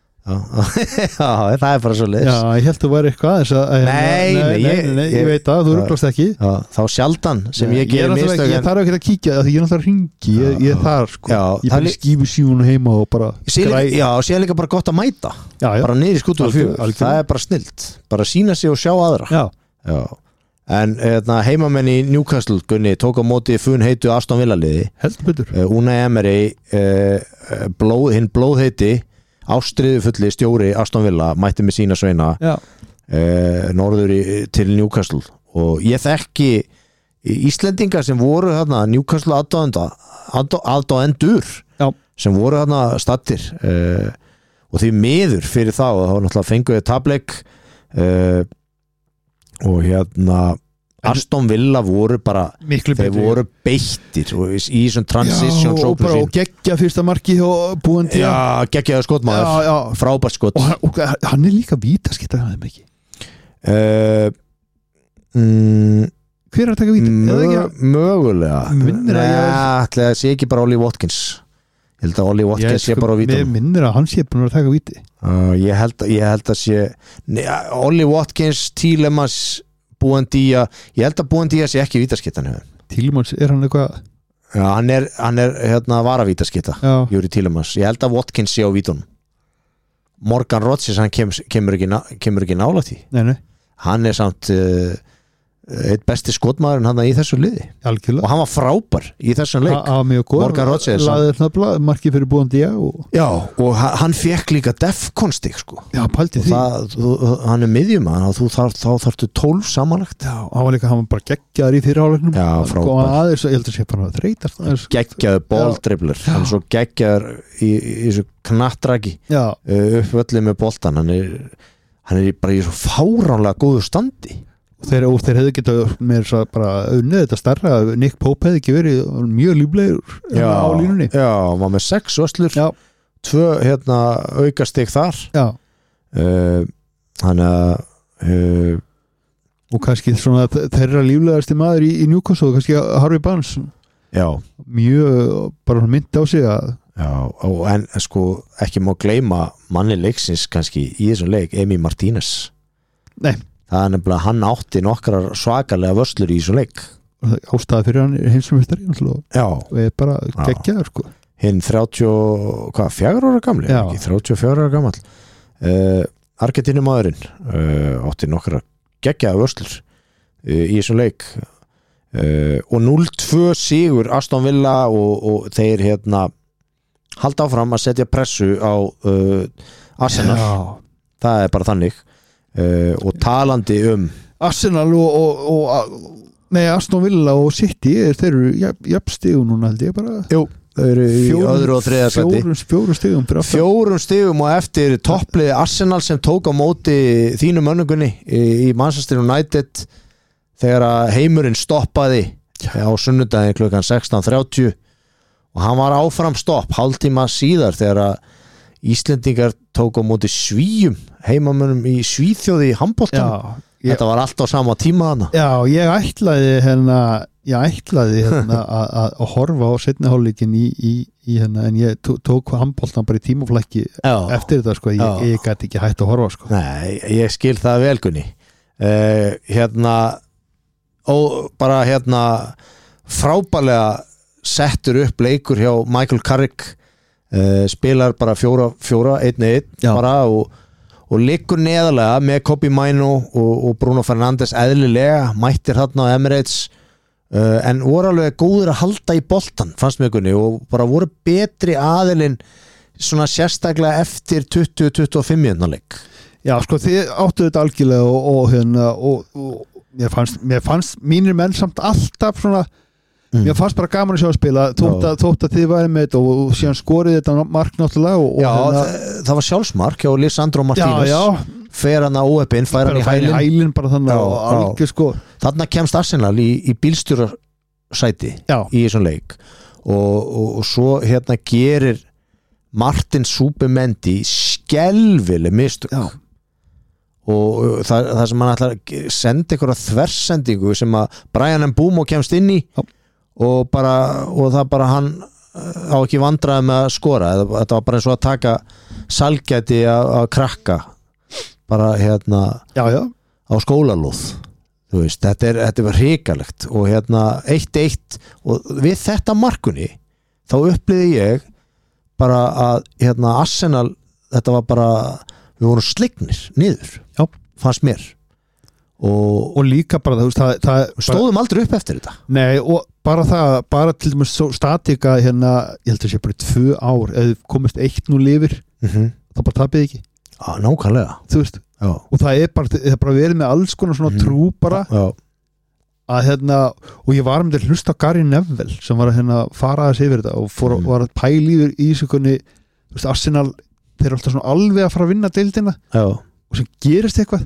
Já, það er bara svo leiðis. Já, ég held að þú væri eitthvað aðeins að Nei, ég veit að þú ruglast ekki. Já, þá sjaldan sem ég gerir mistök. Ég þarf ekki að kíkja því ég er náttúrulega hringi, ég er þar sko. Já, ég bara skífu síðan heima og bara Já, og sé líka bara gott að mæta. Já. Bara niður í Skútuvarsfjörð. Það er bara snilt. Bara sína sig og sjá aðra. Já. En heimamenn í Newcastle Gunni tók á móti heitu Aston Villa liði. Heldur betur. Unai Emery hinn blóðheiti ástriðufulli stjóri Aston Villa mætti með sína sveina norður til Newcastle og ég þekki Íslendinga sem voru þarna Newcastle aðdáendur sem voru þarna stattir og því miður fyrir þá og þá náttúrulega fenguði tableik og Aston Villa voru bara þeir voru beittir og í þessum transition og geggja fyrsta marki og búandi geggjaði skotmaður, frábært skot og hann er líka vítaskipta hann ekki hver er að taka víta? Mögulega ætlaði að sé ekki bara Ollie Watkins ég held að Ollie Watkins sé bara á vítum mér minnir að hann sé búin að taka víti ég held að sé Ollie Watkins, Tielemans Buendía, ég held að Buendía sé ekki vítaskittan Tielemans, er hann eitthvað? Já, hann er varavítaskitta Júri Tielemans, ég held að Watkins sé á vítunum Morgan Rodgers, hann kemur ekki nálægt í hann er samt eitt besti skotmaðurinn hann í þessu liði algjörlega. Og hann var frábær í þessum leik Morgan Rodgers markið fyrir Buendía já, og hann fekk líka defkonstig sko. Já, pælti því hann er miðjumann og þá þarftu 12 samanlagt já, hann var bara geggjaður í fyrirháleiknum já, frábær aðeins, ég held að sé bara þreytast geggjaður bóldribblur hann er svo geggjaður í þessu knattraki upp völlið með boltan hann er bara í svo fáránlega góðu standi þeir hefðu getað með bara unnið þetta starra Nick Pope hefði ekki verið mjög líflegur á línunni hann var með 6 vöslur 2 aukastig þar þannig að og kannski svona þeirra líflegasti maður í Newcastle kannski Harvey Barnes mjög bara myndi á sig að en sko ekki má gleyma manni leiksins kannski í þessum leik Emi Martínez nei það er nefnilega hann átti nokkrar svakalega vörslur í þessu leik ástæða fyrir hann er heimsumistari og er bara geggjaður sko. hinn 34 ára gamli 34 ára gamall Argentínumaðurinn átti nokkrar geggjaða vörslur í þessum leik og 0-2 sigur Aston Villa og þeir halda áfram að setja pressu á Arsenal það er bara þannig og talandi Arsenal og Aston Villa og City þeir eru jafnstígu núna held ég bara eru í öðru og þriðja sæti. 4 stigum og eftir toppliði Arsenal sem tók á móti þínu mönnungunni í Manchester United þegar að heimurinn stoppaði á sunnudaginn klukkan 16:30 og hann var áfram stopp hálftíma síðar þegar að Íslendingar tók á móti Svíum heimamönnum í Svíþjóði í handboltanum. Þetta var allt á sama tíma hana. Já, ég ætlaði að horfa á seinni hálfleikin í hérna, en ég tók handboltan bara í tímaflækki eftir þetta sko, ég gæti ekki hægt að horfa sko. Nei, ég skil það vel Gunni. Bara frábærlega settur upp leikur hjá Michael Carrick, spilar bara 4-1 bara og liggur neðarlega með Kobbie Mainoo og Bruno Fernandes eðlilega, mættir þarna á Emirates en voru alveg góður að halda í boltan, fannst mér Gunni, og bara voru betri aðilinn svona sérstaklega eftir 20-25 leik. Já, sko, þið áttu þetta algjörlega og mér fannst mínir menn samt alltaf svona mér fannst bara gaman að sjá að spila þótt að þið væri með þetta og síðan skorið þetta mark náttúrulega það var sjálfsmark hjá Lisandro Martínez fer hann að óheppin, fær hann í hælinn bara þannig og algjör sko þarna kemst Arsenal í bílstjórasæti í þessum leik og svo hérna gerir Martin Zubimendi skelvileg mistök og það sem hann ætlar að senda einhverja þversendingu sem að Brian Mbeumo kemst inn í og það bara hann á ekki vandræði með að skora þetta var bara eins og að taka salgæti að krakka bara hérna á skólalóð þú veist, þetta var hrikalegt og hérna 1-1 og við þetta markunni þá upplýði ég bara að hérna Arsenal þetta var bara, við vorum slignir niður, fannst mér og líka bara það stóðum aldrei upp eftir þetta. Nei, og bara til dæmis statika hérna, ég held að sé bara 2 ár eða komist 1-0 yfir þá bara tapið ekki. Nákvæmlega. Þú veist, og það er bara verið með alls konar svona trú bara að hérna, og ég var með að hlusta á Gary Neville sem var að hérna fara aðeins yfir þetta og var að pæla yfir í sökunni, þú veist, Arsenal þeir eru alltaf svona alveg að fara að vinna deildina og sem gerist eitthvað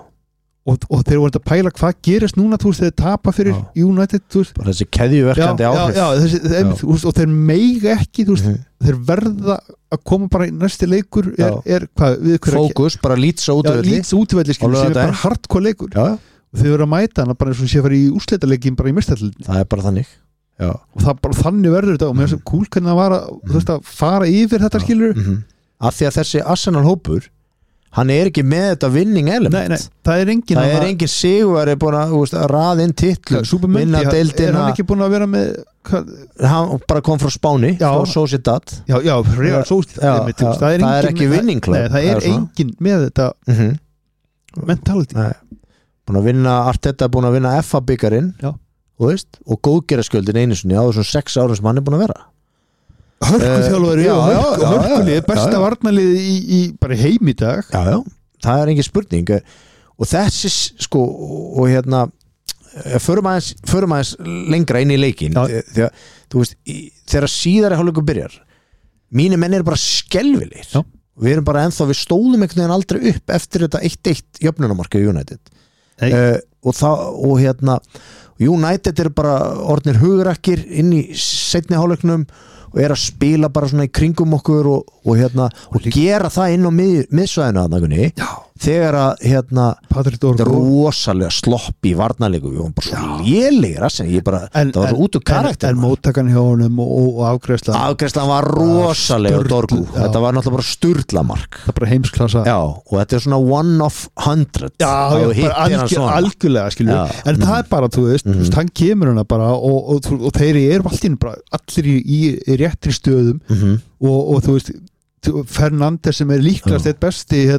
og þeir voru að pæla hvað gerist núna þú veist þeir tapa fyrir United þú veist bara þessi keðjuverkandi áhrif og þeir meiga ekki þú veist þeir verða að koma bara í næsti leikur er hvað við fókus bara Leeds útvelli sem er bara hardcore leikur og þeir verða að mæta hana bara eins og sé að fara í úrslitaleikin bara í mistættlinn það er bara þannig og það bara þannig verður þetta og mér finnst það kúl hvernig það var að þú veist að fara yfir þetta skilur af því að þessi Arsenal hópur hann er ekki með þetta winning element. Nei, það er engin sigur er búin að raða inn titlu vinna deildina. Er hann ekki búin að vera með hann bara kom frá Spáni frá Sociedad. Real Sociedad. Það er ekki winning club. Nei, það er engin með þetta mentality. Búin að vinna Arteta búin að vinna FA byggarinn og góðgerðaskjöldin einu sinni á þessum 6 árum sem hann er búin að vera. Hörkuþjálfari hörkulið, besta varnarlið í bara heim í dag það er engin spurning og þessi sko og hérna förum aðeins lengra inn í leikin því að þú veist þegar síðari hálfleikur byrjar mínir menn eru bara skelfilegir við erum bara ennþá, við stóðum einhvern veginn aldrei upp eftir þetta 1-1 jöfnunamarkið United og hérna United eru bara orðnir hugrakir inn í seinni hálfleiknum og er að spila bara svona í kringum okkur og hérna og gera það inn á miðsvæðinu aðnagunni þegar að hérna þetta er rosalega slopp í varnarleiku við varum bara svo lélegir það var svo út úr karakter en móttakan hjá honum og afgreiðslan var rosalega Dorgu, þetta var náttúrulega bara sturlamark það er bara heimsklassa og þetta er svona 1 of 100 algjörlega skilur en það er bara, þú veist, hann kemur hana bara og þeir eru allir bara allir í réttri stöðum og þú veist Fernandes sem er líklegast eitt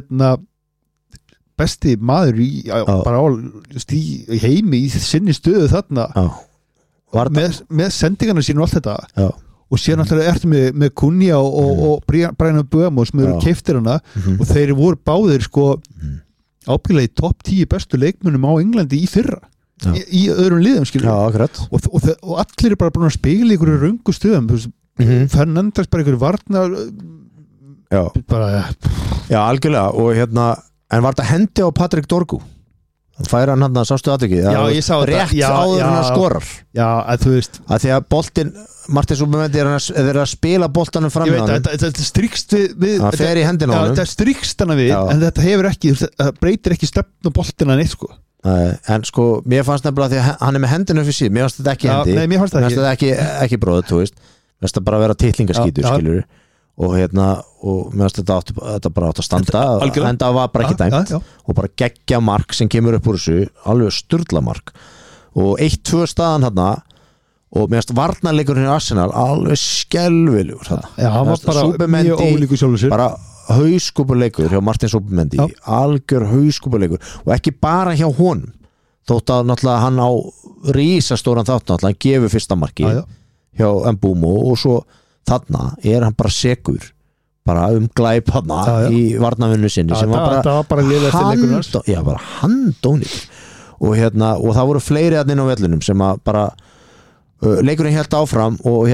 besti maður bara í heimi í sinni stöðu þarna með sendingarna sín og allt þetta og síðan náttúrulega ertu með Kunja og Brian Mbeumo sem eru keiftir hana og þeir voru báðir sko ábyggilega í topp 10 bestu leikmönnum á Englandi í fyrra í öðrum liðum skilur og allir er bara búin að spila í einhverju röngu stöðum Fernandes bara einhver varnar bara Já, algjörlega og en var þetta hendi á Patrik Dorgu færa hann sástu þetta ekki ég sá rétt áður hann skorar að þú veist að því að boltinn Martin Súbamendi er að spila boltanum fram ég veit að þetta strikst við það fer í hendina á honum þetta strikst hana við en þetta hefur ekki það breytir ekki stefnu boltina neitt sko en sko mér fannst nefnilega því að hann með hendina fyrir síð mér fannst þetta ekki hendi mér fannst þetta ekki bróðið þú veist mér fannst það bara að vera titlingaskítur skilur og og mér finnst þetta bara átt að standa en það var bara ekki dæmt og bara geggja mark sem kemur upp úr þessu alveg sturla mark og 1-2 staðan hérna og mér finnst varnarleikurinn í Arsenal alveg skelvilegur hann var bara mjög ólíkur sjálfur sér bara hauskúpuleikur hjá Martin Súbamendi algjör hauskúpuleikur og ekki bara hjá honum þótt að náttúrulega hann á rísastóran þátt náttúrulega hann gefur fyrsta marki hjá Mbeumo og svo þarna hann bara segur bara glæp þarna í varnarvinnu sinni sem var bara handónir og það voru fleiri inn á vellinum sem að bara leikurinn hélt áfram og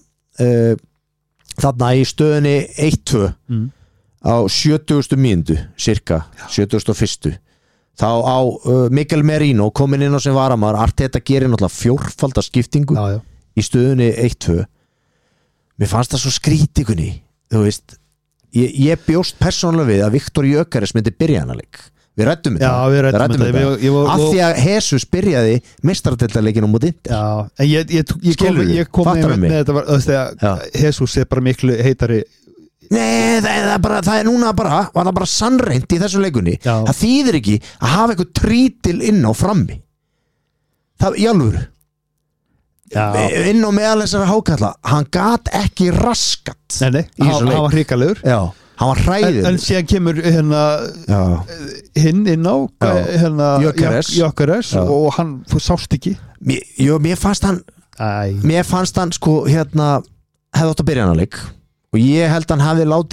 þarna í stöðunni 1-2 á 70. mínútu cirka 71. þá á Miguel Merino komin inn á sem varamaður Arteta gerir náttúrulega fjórfalda skiptingu í stöðunni 1-2 mér fannst það svo skrítikunni þú veist, ég bjóst persónulega við að Viktor Gyökeres myndi byrja hana leik við ræddum þetta af því að Jesus byrjaði meistaradeildarleikinn á móti ég kom með þetta Jesus bara miklu heitari Nei, það er núna var það bara sannreint í þessu leikunni það þýðir ekki að hafa eitthvað trítil inn á frammi það í alvöru inn á meðal þessara hákalla hann gat ekki raskat hann var hrikalegur hann var hræður en síðan kemur hinn inn á Gyökeres og hann sást ekki mér fannst hann sko hefði átt að byrja hann að leik og ég held að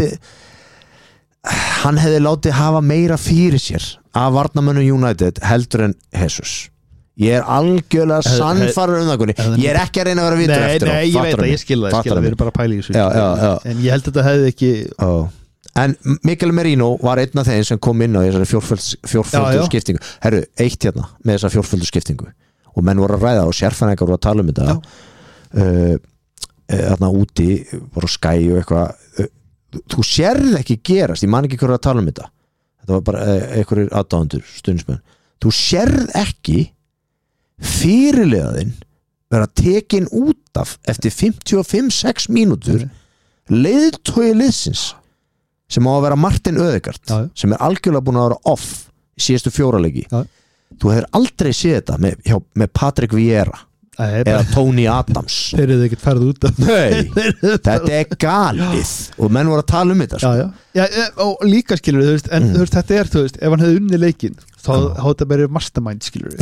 hann hefði látið hafa meira fyrir sér af varnarmönnum United heldur en Jesus ég er algjörlega sannfærður það ég er ekki að reyna að vera vitur eftir ég veit að ég skilða við erum bara að pæla í þessu en ég held að þetta hefði ekki en Miguel Merino var einn af þeim sem kom inn á þessari fjórföldu skiptingu herru, eitt með þessa fjórföldu skiptingu og menn voru að ræða og sérfræðingar voru að tala um þetta þarna úti voru skæ og eitthvað þú sérð ekki gerast, ég man ekki hverju að tala um þetta var bara einhverjir aðdáðendur stundismenn, þú sérð ekki fyrirliðaðinn vera tekin út af eftir 55-6 mínútur leiðtogi liðsins sem á að vera Martin Ødegaard sem er algjörlega búin að vera off í síðustu 4 leiki þú hefur aldrei séð þetta með Patrick Vieira eða Tony Adams þeir eru ekkert farið út af þetta er galið og menn voru að tala um þetta og líka skilur en þetta er ef hann hefði unni leikinn þá þetta verið mastermind skilur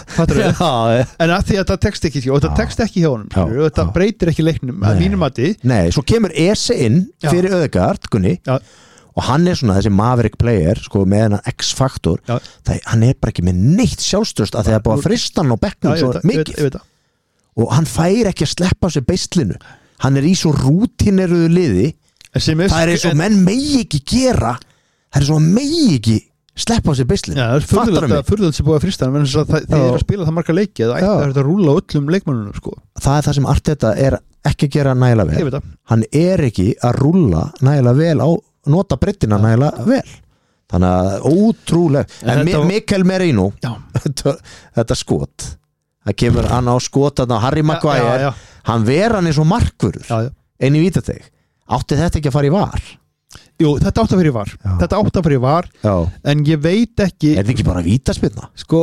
en að því að það tekst ekki og þetta tekst ekki hjá honum og þetta breytir ekki leiknum að mínum mati svo kemur Ese inn fyrir Ødegaard Gunni og hann er svona þessi maverick player sko, með hennar X-faktor hann er bara ekki með neitt sjálfstöðst að það er bara fristan og bekknum svo mikið og hann fær ekki að sleppa sér beislinu hann er í svo rútineruðu liði það er eins og menn megi ekki gera það er svo megi ekki sleppa sér beislinu það er furðulegt sem búið að frista það er að spila það marga leiki það er að rúla öllum leikmannunum sko. það er það sem Arteta er ekki að gera nægilega vel hann er ekki að rúla nægilega vel á nota brettina nægilega vel þannig að ótrúlega en Miguel Merino þetta skot það kemur hann á skot á Harry Maguire hann ver hann eins og markvörður inn í vítateig átti þetta ekki að fara í VAR? Jú, þetta átti að fara í VAR en ég veit ekki er þetta ekki bara vítaspyrna? Sko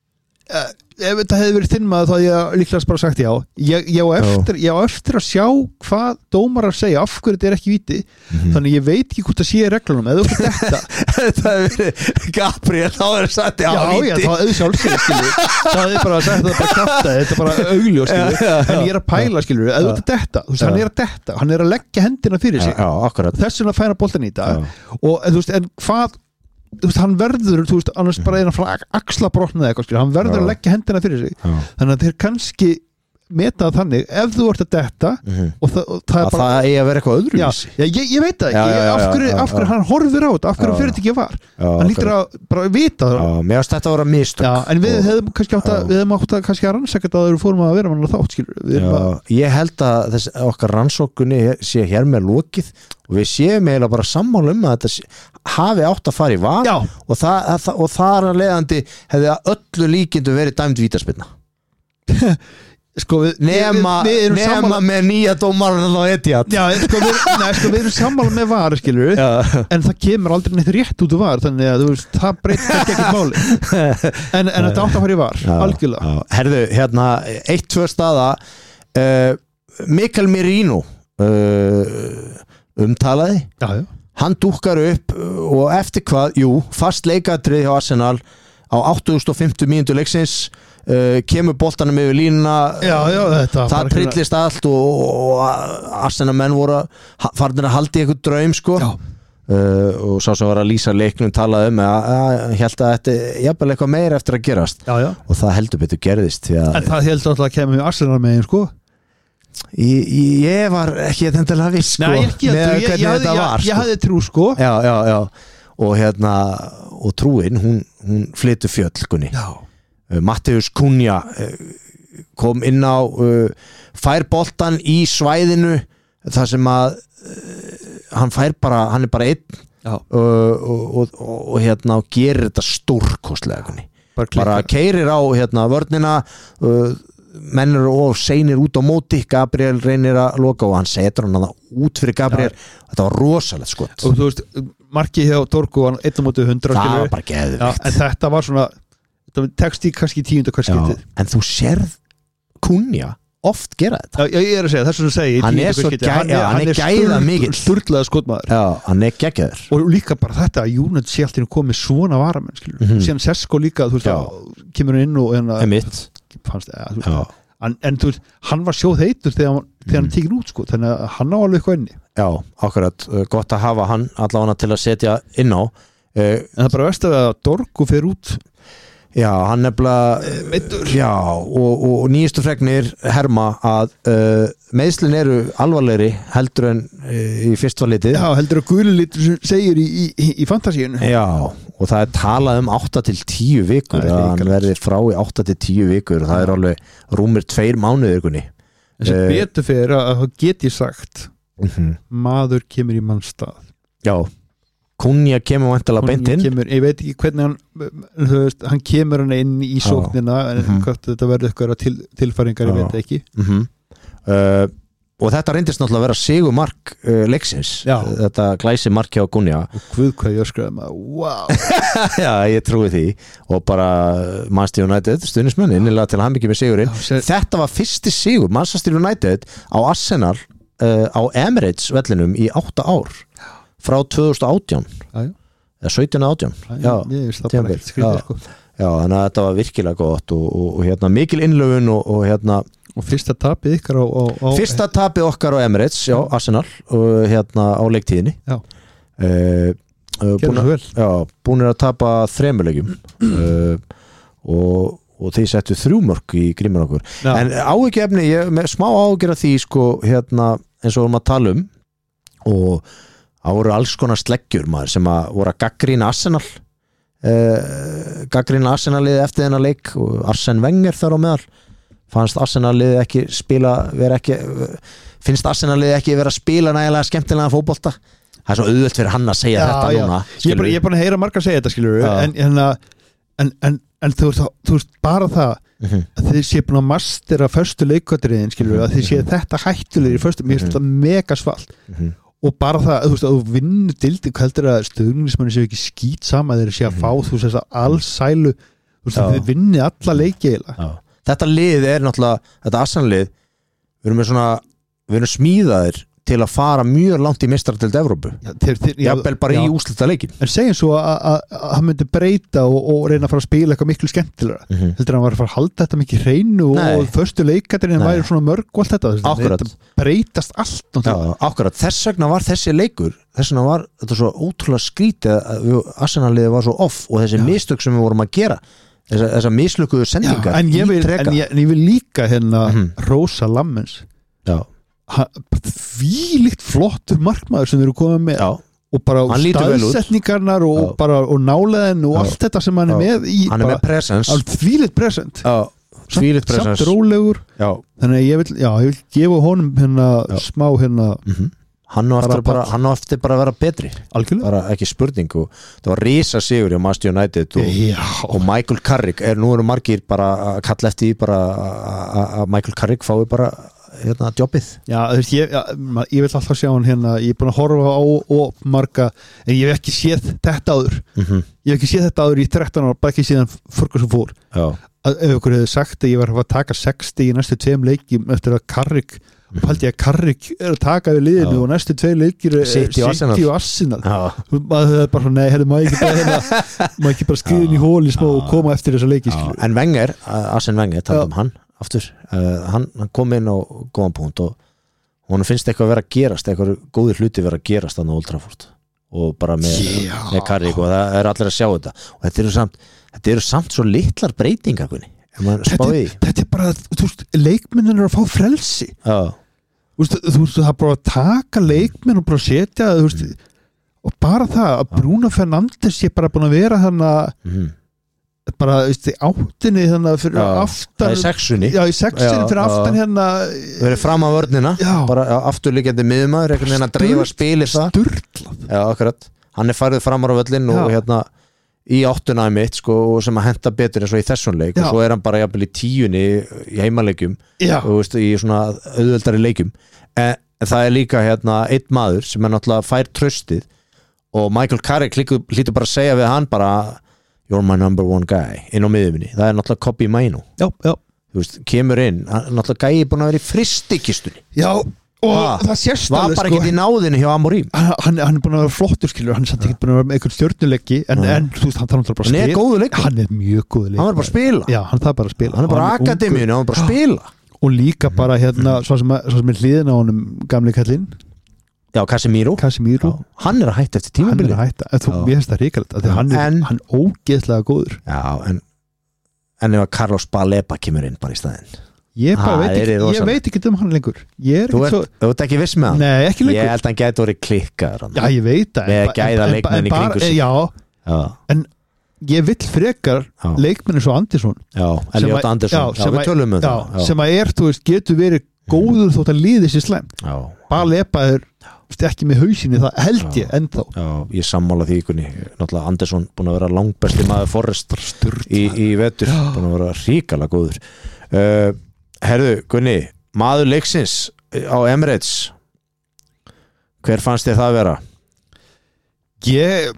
ef þetta hefði verið þinn maður þá ég líklega bara sagt ég á eftir að sjá hvað dómarar segja af hverju þetta er ekki víti þannig ég veit ekki hvort það sé reglunum eða okkur þetta það hefði verið Gabriel þá hefði sagt já, þá hefði sjálfsögðu skilur þá hefði bara sagt það bara kjáta þetta er bara augljós skilur en ég er að pæla skilur eða þetta hann er að leggja hendina fyrir sig þess vegna færa boltan í dag og en hvað hann verður, annars bara er hann frá axlabrotna eða eitthvað, hann verður að leggja hendina fyrir sig þannig að þeir kannski meta þannig ef þú ert að detta og það er bara það eigi að vera eitthvað öðruvísi ég veit það ekki af hverju hann horfir á þetta af hverju fyrir þetta ekki var hann lítur að bara vita mér finnst þetta að vera mistök en við hefðum kannski átt að kannski að rannsaka þetta að við fórum að vera mann þátt skilur ég held að þess okkar rannsókunni sé hér með lokið og við séum eiginlega bara sammála að þetta hafi átt að fara í val og þar að leiðandi hefði að öllu líkindu verið dæmd vítaspyrna sko nema með nýja dómarinn á Etihad við erum sammála með VAR skilur en það kemur aldrei neitt rétt út úr VAR þannig að það breytir ekkert máli en þetta átt að fara í VAR algjörlega herðu, hérna 1-2 staða Mikael Merino umtalaði hann dúkkar upp og eftir hvað, fast leikatrið hjá Arsenal á 8050 mínútu leiksins kemur boltanum yfir línuna það trillist allt og Arsenal menn voru farnir að halda í eitthvað draum sko og sá sem var að lýsa leiknum talaði að held að þetta jafnvel eitthvað meira eftir að gerast og það heldur betur gerðist en það heldur alltaf að kemur Arsenal megin sko ég var ekki endilega viss sko með hvernig þetta var ég hafði trú sko og hérna og trúin hún flytur fjöll Mattheus Cunha kom inn á fær boltan í svæðinu þar sem að hann er bara einn og hérna og gerir þetta stórkostlega bara keyrir á vörnina menn eru of seinir út á móti Gabriel reynir að loka og hann setur hann út fyrir Gabriel þetta var rosalegt skot og þú veist, markið hjá Dorgu var 1/100 það var bara geðvikt en þetta var svona texti kannski 10. skiptið en þú sérð Cunha oft gera þetta ég er að segja, þess að þú segir hann er gæða mikið sturlaða skotmaður hann er geggjaður og líka bara þetta að United sé alltaf komið svona varamenn síðan Sesko líka þú veist kemur inn og fannst en þú veist, hann var sjóð heitur þegar hann tíkin út sko, þannig að hann á alveg eitthvað inni akkurat, gott að hafa hann allavega til að setja inn á en það er bara verst að Dorgu fer út hann nefnilega og nýjastu fregnir herma að meiðslin eru alvarlegri heldur en í fyrstvalítið heldur að gulilitur segir í fantasíunu og það er talað 8-10 vikur að hann verðir frá í 8-10 vikur og það er alveg rúmir 2 mánuðir þessi betur fyrir að það geti sagt maður kemur í mannstað Cunha kemur vantilega beint inn ég veit ekki hvernig hann kemur hann inn í sóknina en hvað þetta verður eitthvað tilfæringar ég veit ekki og þetta reyndist náttúrulega að vera sigurmark leiksins þetta glæsi mark hjá Cunha og hvað ég öskraði maður wow ég trúi því og bara Manchester United stuðningsmenn innilega til að hamingju með sigurinn þetta var fyrsti sigur Manchester United á Arsenal á Emirates vellinum í 8 ár frá 2018 eða 17-18 þannig að þetta var virkilega gott og hérna mikil innlöfun og hérna og fyrsta tapið ykkar fyrsta tapið okkar á Emirates Arsenal og hérna á leiktíðinni búnir að tapa 3 leikjum og þeir settu 3 mörk í grímur okkur en áhyggjuefni, ég með smá áhyggjur af því sko hérna eins og við að tala og það voru alls konar sleggjur maður sem að voru að gaggrýna Arsenal-liðið eftir þennan leik og Arsene Wenger þar á meðal fannst Arsenal-liðið ekki finnst Arsenal-liðið ekki vera að spila nægilega skemmtilega fótbolta það er svo auðvelt fyrir hann að segja þetta núna ég er búin að heyra margar að segja þetta skilur en þú veist bara það að þið sé búin að mastera förstu leikvöldriðin skilur að þið sé þetta hættulegir í förstu, mér finnst þetta mega svalt og bara það, þú veist, að þú vinnur dildi, hvað heldur að stöðningsmenni séu ekki skít sama þegar sé að fá, þú veist, alls sælu, þú veist, þið vinnir alla leiki eiginlega. Þetta lið er náttúrulega, þetta Arsenal-lið við erum smíðaðir til að fara mjög langt í meistaradeild Evrópu jafnvel bara í úrslitaleikin en segjum svo að hann myndi breyta og reyna að fara að spila eitthvað miklu skemmtilega heldur hann var að fara að halda þetta mikið hreinu og förstu leikatirinn væri svona mörg og allt þetta breytast allt akkurat, þess vegna var þessi leikur þess vegna var þetta svo ótrúlega skrítið að Arsenal-liðið var svo off og þessi mistök sem við vorum að gera þessar mislukkuðu sendingar en ég vil líka hérna Rósa Lammens þvílíkt flottur markmaður sem þeir eru komið með og bara staðsetningarnar og náleðin og allt þetta sem hann er með í hann er með presence þvílíkt present samt rólegur þannig að ég vil gefa honum hérna smá hérna hann á eftir bara að vera betri bara ekki spurning og það var risa sigur hjá Manchester United og Michael Carrick nú eru margir bara að kalla eftir bara að Michael Carrick fái bara hérna jobbið ég vil alltaf sjá hann hérna ég er búin að horfa á marga en ég hef ekki séð þetta áður ég hef ekki séð þetta áður í 13 ára bara ekki síðan Ferguson fór ef ykkur hefði sagt að ég var að taka 60 í næstu 2 leikjum eftir að Carrick haldi ég að Carrick er að taka við liðinu og næstu 2 leikir City og Arsenal maður hefði bara svona, nei, maður ekki bara skriðin í hóli smá og koma eftir þessa leiki en Wenger, Arsene Wenger, talað hann aftur, hann kom inn á góðan punkt og hún finnst eitthvað að vera að gerast eitthvað góðir hluti vera að gerast þannig á Old Trafford og bara með Carrick og það er allir að sjá þetta og þetta eru samt svo litlar breytingar þetta er bara leikmennin eru að fá frelsi það er bara að taka leikmenn og bara setja og bara það að Bruno Fernandes sé bara búin að vera þannig bara áttinni þannig fyrir aftan í sexunni fyrir aftan hérna verið fram á vörnina bara afturliggjandi miðmaður einhvern veginn að dreifa spili akkurat hann er farið fram á völlin og hérna í áttuna mitt og sem að henta betur eins og í þessum leik og svo er hann bara jafnvel í 10 í heimaleikjum og í svona auðveldari leikum en það er líka hérna einn maður sem er náttúrulega fær tröstið og Michael Carrick hlýtur bara að segja við hann bara you're my number one guy inn á miðjunni, það er náttúrulega Kobbie Mainoo kemur inn, náttúrulega gæi búin að vera í fristikistunni og það sést var bara ekki í náðinu hjá Amorim hann er búin að vera flottur skilur hann er samt ekki búin að vera með einhvern stjörnuleiki en þú veist hann þarf bara að spila góður leikur hann er mjög góður leikur hann er bara að spila hann þarf bara að spila hann er bara akademíunni hann er bara að spila og líka bara hérna svo sem er hliðin á honum gamli kallinn Casemiro hann er að hætta eftir tímabili mér finnst það ríkalegt hann er ógeðslega góður en ef að Carlos Baleba kemur inn bara í staðinn ég veit ekki hann lengur þú ert ekki viss með hann? Nei, ekki lengur ég held að hann gæti orðið klikkaður ég veit það með gæða leikmenn í kringu sig en ég vill frekar leikmenn eins og Andersson Elliot Andersson við tölum það sem að getur verið góður þótt að líði sér slæmt Baleba er ekki með hausinni það held ég ennþá ég sammála því náttúrulega Andersson búin að vera langbesti maður Forrest í vetur búin að vera ríkala góður herðu Gunni maður leiksins á Emirates hver fannst þér það vera? ég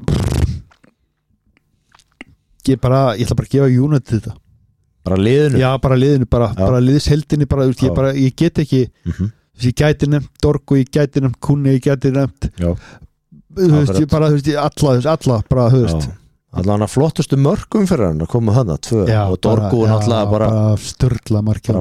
ætla bara að gefa United þetta bara liðinu? Já, bara liðinu, bara liðsheldinni ég get ekki ég gæti nefnt Dorgu, ég gæti nefnt Kunni, ég gæti nefnt alla bara allan að flottustu mörgum fyrir hann að koma þarna 2 og Dorgu náttúrulega bara störla markið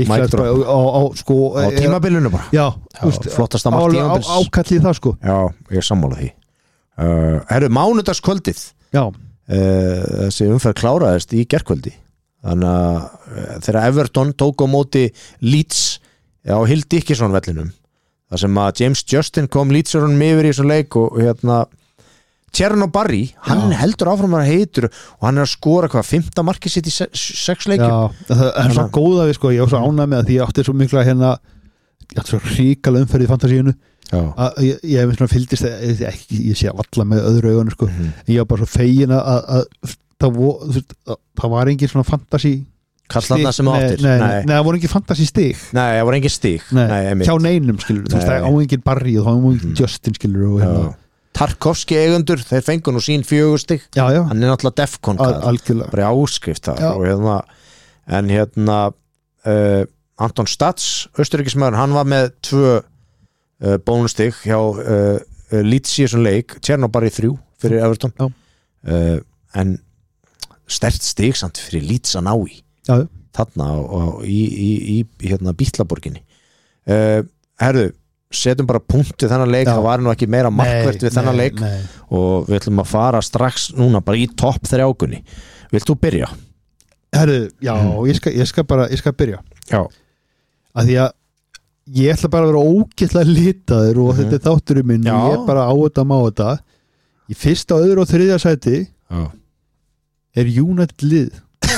á tímabilinu bara flottasta mark tímabils ákallið það sko ég sammála því herru, mánudagskvöldið þessi umferð kláraðist í gærkvöldi þannig að þegar Everton tók á móti Leeds á Hill Dickinson vellinum þar sem að James Justin kom Leedsurunum yfir í þessu leik og hérna Tjerno Barry, hann heldur áfram að heitur og hann er að skora 5. markið sitt í 6 leikjum það er svo góða við ég var svo ánægð með að því ég átti svo mikla hérna ég átti svo ríkala umferð í fantasíinu að ég hef svona fylgdist ég sé alla með öðru augunum en ég var bara svo fegin að það var engin svona fantasí Karlarna sem áttir Nei, það voru engin fantasy stig Nei, það voru engin stig hjá neinum skilur þú veist, það á engin Barry og það á engin Justin skilur og Tarkovski eigendur, þeir fengu nú sín 4 stig hann er náttúrulega Defcon bara áskrift þar en hérna Anton Stats, austuríkismæður hann var með 2 bónustig hjá Leeds í þessum leik, Tjerno Barry 3 fyrir Everton en sterkt stig samt fyrir Leeds að ná í þarna í hérna Bítlaborginni herru, setjum bara punkt við þennan leik, það var nú ekki meira markvert við þennan leik og við ætlum að fara strax núna bara í topp 3 vilt þú byrja? Herru, já, ég skal byrja Já að því að ég ætla bara að vera ógeðslega litaður og þetta þátturinn minn og ég bara á þetta má þetta í fyrsta, öðru og þriðja sæti er United lið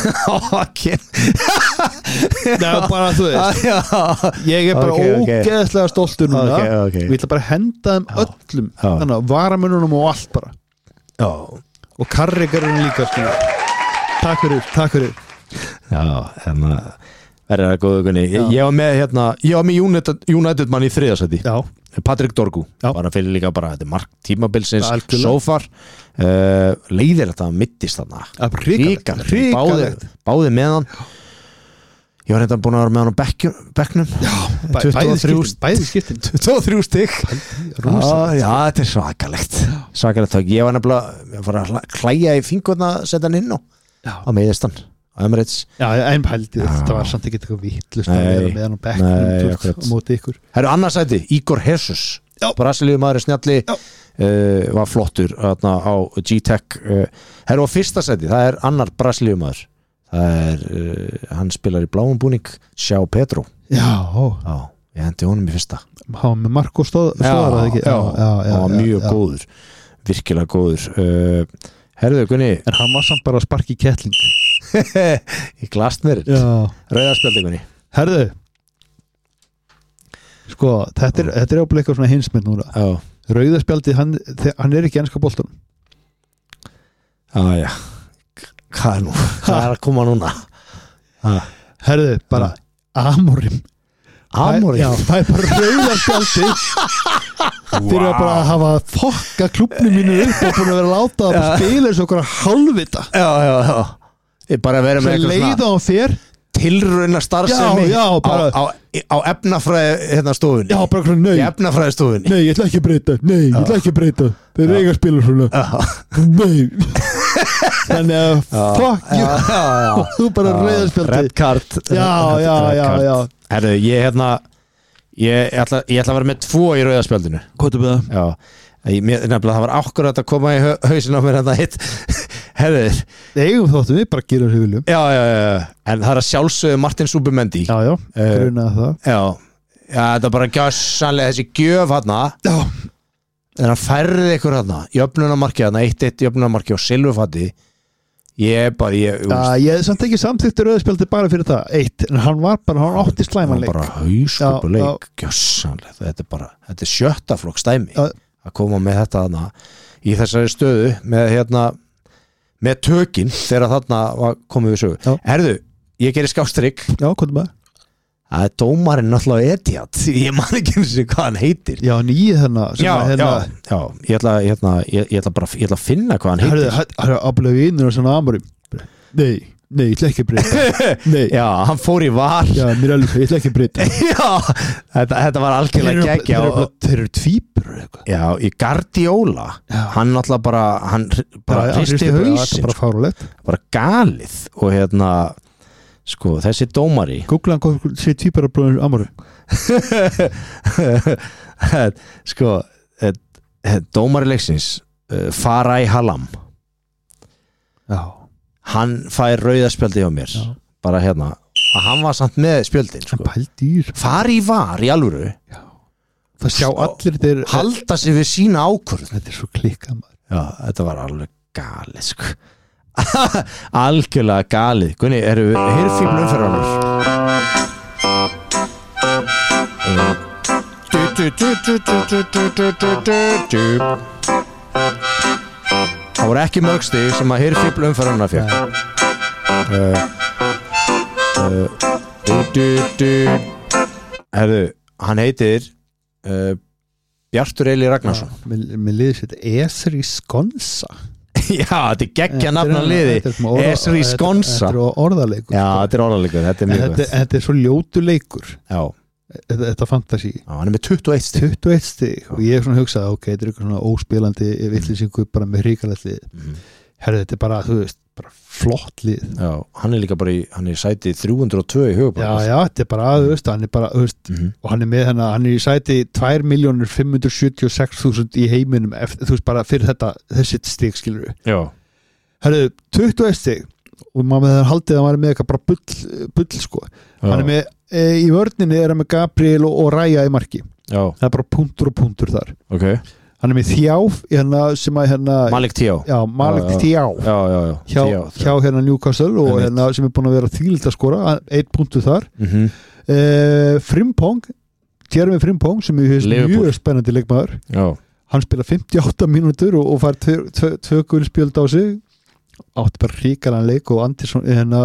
Nei, bara þú veist ég er bara ógeðslega stoltur núna við ætla bara að henda þeim öllum þannig að varamönnunum og allt bara og karrikarinn líka takk fyrir já, verður það góðu Gunni ég var með United mann í þriðasæti Patrik Dorgu bara fyrir líka bara, þetta er mark tímabilsins so far leiðilegt að mittist þarna báði með hann ég var hérna búin að vera með hann á bekknum 23 stig já, þetta er svakalegt ég var nefnilega að hlæja í fingurna að setja hann inn á meðistan Emirates einpældi þetta var samt ekki eitthvað vittlust að vera með hann á bekknum móti ykkur Það eru annarsæti, Igor Jesus Brasilíu maður snjalli var flottur á G-Tech Það eru á fyrsta sæti, það er annar Brasilíu maður það er, hann spilar í bláum búning Sjá Pedro ég hendi honum í fyrsta hann var með Marko stóðar hann var mjög góður virkilega góður Herðu Gunni en hann var samt bara að sparki kettling í glasnir rauðarspjaldingunni Herðu sko, þetta er ábúinlega eitthvað svona hinsmynd núna rauðarspjaldi, hann er ekki enska boltanum já hvað er að koma núna Herðu, bara Amorim já, það er bara rauðarspjaldi fyrir að bara hafa fokka klúbnum mínu upp og búin að vera að láta að spila eins og okkur að hálfvita ég bara verið með eitthvað svona leiða á þér tilrauna starfsemi á efnafræði stofunni bara nei, í efnafræði stofunni nei, ég ætla ekki að breyta þeir eru eiga að spila svona nei þannig að fuck you þú bara rauðarspjaldi red card já herru, ég ætla að vera með 2 í rauðarspjaldinu hvað er það? Nefnilega það var akkurat að koma í hausin á mér þetta hitt herruður eigum þóttum við bara að gera þessu viljum já en það er að sjálfsögðu Martin Zubimendi grunaði það þetta er bara gjössanlega þessi gjöf þarna en hann færði ykkur þarna jöfnunarmarki þarna 1-1 jöfnunarmarki og silfurfatti ég samt ekki samþykti rauðarspjaldi bara fyrir það 1 en hann átti slæman leik bara hauskupuleik gjössanlega þetta er 7. flokks dæmi að koma með þetta þarna í þessari stöðu með tökin þegar þarna komið við sögu herðu, ég gerir skástrygg hvað er það? Það er dómarinn náttúrulega Etihad ég man ekki eins og hvað hann heitir nýið þarna ég ætla að finna hvað hann heitir það er aflega innur og svona Amorim nei, ég ætla ekki að breyta já, hann fór í var ég ætla ekki að breyta þetta var algjörlega geggja þeir eru tvípur já, í Guardiola hann náttúrulega bara hristi hausinn bara galið og sko, þessi dómari Google hann hvað sé tvípur að bróðinu Amorim sko dómari leiksins Farai Halam hann fær rauðarspjaldi hjá mér bara að hann var samt með spjöldin sko. fari í var í alvöru það sjá allir halda sig við sína ákvörð þetta er svo klikkað þetta var alveg galið sko algjörlega galið Gunni, eru hirðfíbl umferðarnar það voru ekki mörgstig sem að hirðfíbl umferðarnar fekk hann heitir Bjartur Eli Ragnarsson með liðið sitt Esri Skonsa já, þetta er geggja nafn á liði Esri Skonsa þetta er orðaleikur þetta er orðaleikur þetta er svo ljótu leikur þetta fantasi hann er með 21 stig og ég er svona hugsað ok, þetta er eitthvað svona óspilandi vitlýsingu bara með hrikalegt lið herri, þetta er bara, þú veist, bara flott lið hann er líka bara hann er í sæti 302 í hugabæk þetta er bara, þú veist, hann er bara og hann er með hann er í sæti 2.576.000 í heiminum þú veist, bara fyrir þessi stig skilur já herri, 21 stig og maður hefði haldið að hann væri með eitthvað bara bull sko. Hann með í vörninni hann með Gabriel og Raya í marki. Það bara punktur þar. Hann með Þjá sem að Malik Þjá. Já, Malik Þjá. Hjá Newcastle og sem búin að vera þvílitt að skora 1 punktur þar. Frimpong Jeremy Frimpong sem mjög spennandi leikmaður. Hann spila 58 mínútur og fær 2 gulspjöld á sig. Átti bara ríkalan leik og Andersson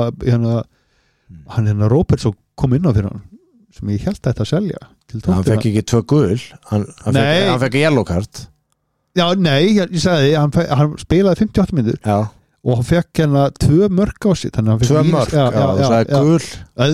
hann Robertson kom inn á fyrir hann sem ég held að þetta selja hann fekk ekki 2 gul hann fekk yellow card ég sagði hann spilaði 58 mínútur og hann fekk 2 mörk á sig 2 mörk, það er gul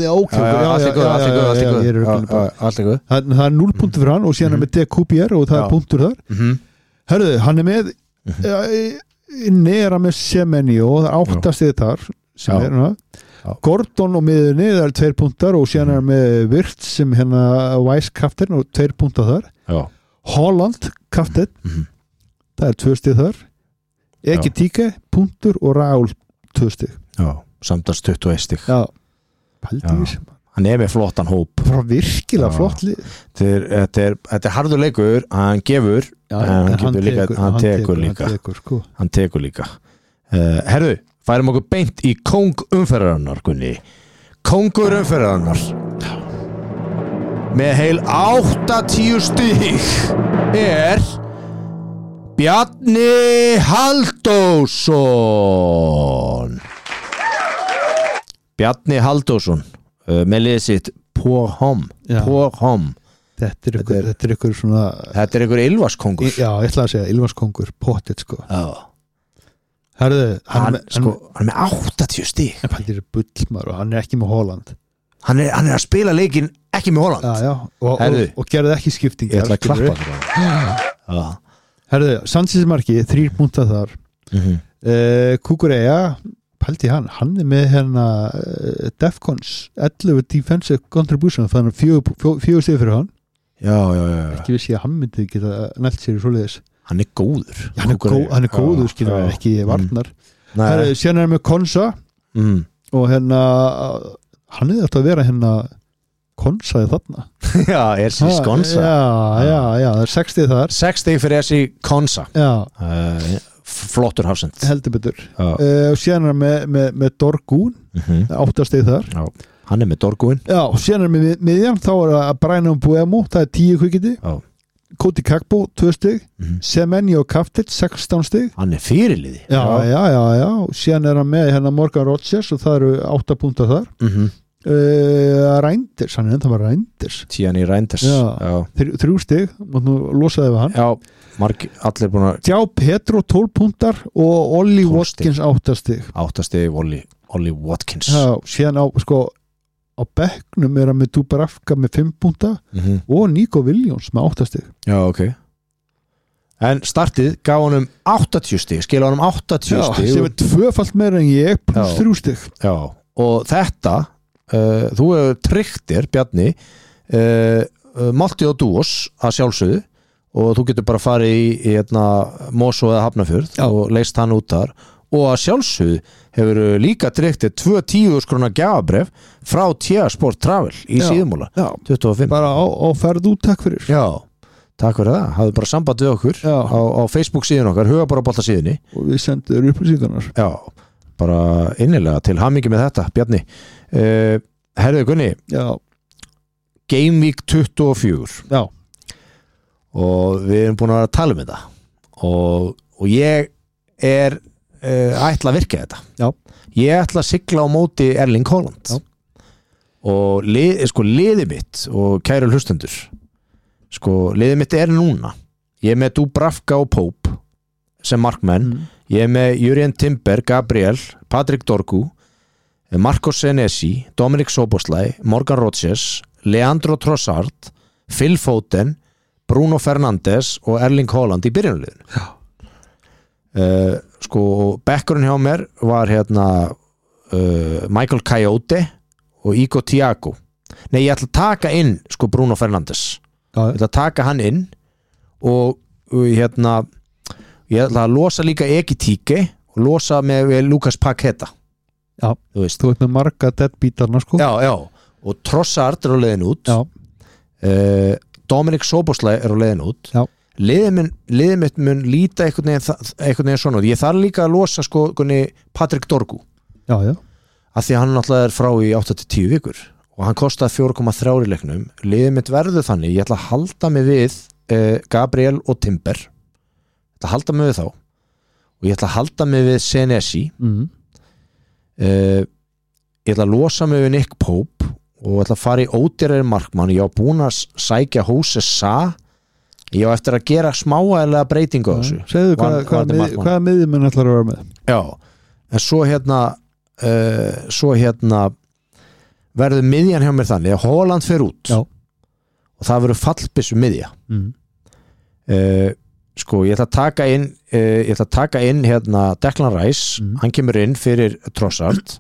allt er góð það er 0 punktur fyrir hann og síðan með DQBR og það er punktur þar hörðu, hann með nera með Semeni og það 8 stig þar sem Gordon og miðunni það er 2 punktar og síðan með Virt sem Weiss kaftin og 2 punktar þar Holland kaftin það er 2 stig þar Eki Tíke, punktur og Raúl 2 stig samtals 21 stig hann með flottan hóp bara virkilega flott lið þetta er harður leikur hann gefur hann tekur líka herðu, færum okkur beint í kóng umferðarinnar Gunni kóngur umferðarinnar með heil 80 stig er Bjarni Halldórsson með liðið sitt Porhom þetta er ykkur svona þetta er ykkur Ylvaskóngur já, ég ætla að segja Ylvaskóngur, pottet sko herðu, hann með 80 stig hann er bullmar og hann er ekki með Holland hann er að spila leikinn ekki með Holland og gerði ekki skipting ég ætla að klappa herðu, Sanchez marki 3 punktar þar Kukureya pældi hann er með Defcons 11 defensive contribution þannig 4 stig fyrir hann ekki vissi að hann myndi geta nælt sér í svoleiðis hann er góður hann er góður skilur ekki varnar síðan með Konsa og hann er þetta að vera Konsaði þarna er síðan Konsa það er 60 þar 60 fyrir þessi Konsa flottur hafsend heldur betur og síðan með Dorgun 8 stig þar hann er með Dorgun síðan með miðjan þá er að Brian Mbuemo það er 10 kvikindi Koti Kakbo 2 stig Semeni og Kaftit 16 stig hann er fyrirliði síðan er hann með Morgan Rodgers og það eru 8 punktar þar Reinders, hann er ennþá með Reinders Tiani Reinders 3 stig, máttu losaði við hann allir búin að Tjá Petro 12 punktar og Ollie Watkins 8 stig 8 stig Ollie Watkins síðan á bekknum er hann með Dubravka með 5 punkta og Nico Williams með 8 stig en startið gaf honum 80 stig skila honum 80 stig sem er 2-falt meira en ég plus 3 stig og þetta þú hefur tryggt Bjarni Malti og Dúos að sjálfsögðu og þú getur bara farið í Mosó eða Hafnarfjörð og leist hann út þar og að sjálfsögðu hefur líka tryggt 2 10.000 króna gjafabref frá Tia Sport Travel í Síðumúla 25 bara á ferð út, takk fyrir takk fyrir það, hafðu bara samband við okkur á Facebook síðan okkar, Hugaborabólta síðunni og við sendum upplýsingarnar bara innilega til hamingju með þetta Bjarni herðu Gunni Game Week 24 og við erum búin að vera að tala um þetta og ég ætla að virka þetta ég ætla að sigla á móti Erling Haaland og liðið mitt og kæru hlustendur liðið mitt núna ég með Dubravka og Pope sem markmenn ég með Jurien Timber, Gabriel, Patrick Dorgu Marcos Senesi, Dominic Soboslai Morgan Rodgers, Leandro Trossard Phil Foden Bruno Fernandes og Erling Haaland í byrjunarliðinu bekkurinn hjá mér var Michael Coyote og Igo Thiago ég ætla að taka inn Bruno Fernandes ég ætla að taka hann inn og ég ætla að losa líka Eki Tíke og losa með Lucas Paqueta Já, þú ert með marga deadbeatarna sko. Já, og Trossard á leiðin út Dominik Szoboszlai á leiðin út liðið mitt mun líta einhvern veginn svona út. Ég þarf líka að losa sko Patrik Dorgu af því að hann náttúrulega frá í 8-10 vikur og hann kostaði 4,3 í leiknum. Liðið mitt verður þannig, ég ætla að halda mig við Gabriel og Timber, ég ætla að halda mig við þá og ég ætla að halda mig við Senesi ég ætla að losa mig við Nick Pope og ég ætla að fara í ódýrari markmann. Ég á búin að sækja Jose Sa, ég á eftir að gera smáægilega breytingu á þessu. Segðu hvaða miðjumenn ætlar að vera með? Já, en svo verður miðjan hjá mér þannig að Haaland fer út og það verður fallbissu miðja sko ég ætla að taka inn hérna Declan Rice hann kemur inn fyrir Trossard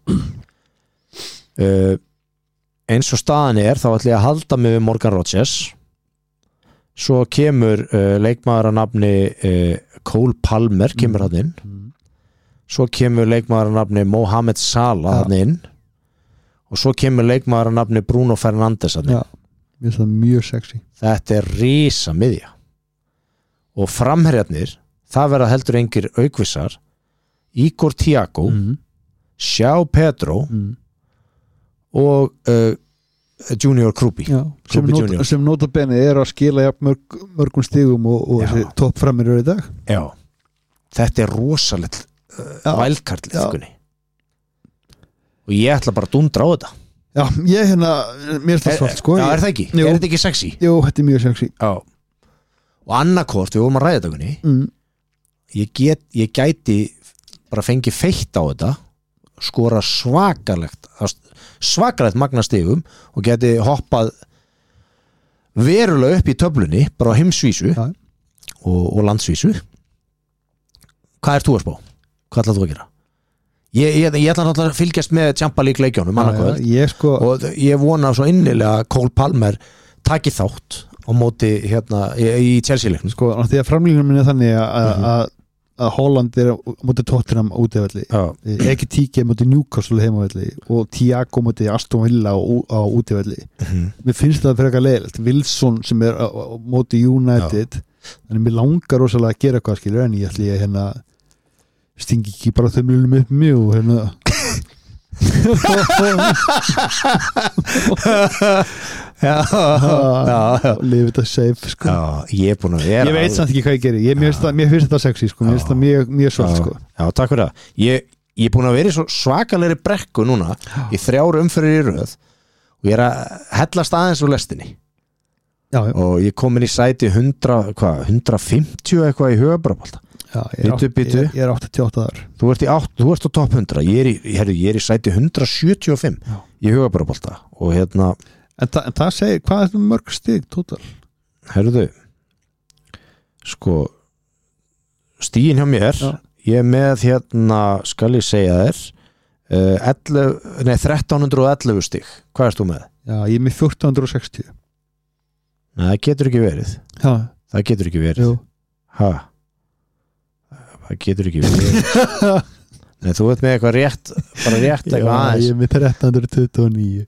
eins og staðan þá ætla ég að halda mig við Morgan Rodgers. Svo kemur leikmaður að nafni Cole Palmer kemur hann inn svo kemur leikmaður að nafni Mohamed Salah hann inn og svo kemur leikmaður að nafni Bruno Fernandes hann inn. Mér finnst það mjög sexy. Þetta risa miðja og framherjarnir það verða heldur engir aukvissar Igor Thiago João Pedro og Junior Krupi sem notabene að skila mörgum stigum og þessi topp framherjar í dag. Já, þetta rosalegt vælkartlið og ég ætla bara að dundra á þetta. Já, ég mér það svart sko. Já, það ekki? Jú. Þetta ekki sexy? Jú, þetta mjög sexy. Já. Og annarkort, við vorum að ræða þetta ég gæti bara fengið feitt á þetta skora svakalegt magna stigum og geti hoppað verulega upp í töflunni bara á heimsvísu og landsvísu. Hvað ert þú að spá? Hvað ætlar þú að gera? Ég ætla náttúrulega að fylgjast með Champions League leikjónum og ég vona svo innilega að Cole Palmer taki þátt á móti í Chelsea leiknum sko, því að framlýnum minni þannig að Haaland á móti Tottenham útivelli, ekki Tíke móti Newcastle heimavelli og Thiago móti Aston Villa á útivelli mér finnst það fyrir eitthvað leiðilegt. Wilson sem á móti United þannig mér langar rosalega að gera eitthvað skilur en ég ætla ég stingi ekki bara þumlunum upp mjög og live þetta safe sko. Ég er búin að vera ég veit samt ekki hvað ég gerir mér finnst þetta sexy sko. Mér finnst þetta mjög svart sko. Já, takk fyrir það. Ég er búin að vera í svo svakalegri brekku núna í 3 umferðir í röð og ég er að hellast aðeins úr lestinni og ég kom inn í sæti 150 eitthvað í Höfuðborgarbólta. Ég er 88 þar. Þú ert á topp 100. Ég er í sæti 175 í Höfuðborgarbólta og en það segir, hvað er það mörg stig tótal? Herðu sko stigin hjá mér ég er með skal ég segja þér 1311 stig. Hvað erst þú með? Já, ég er með 1460. Nei, það getur ekki verið. Það getur ekki verið. Það getur ekki verið. Nei, þú ert með eitthvað rétt eitthvað aðeins. Ég er með 1329.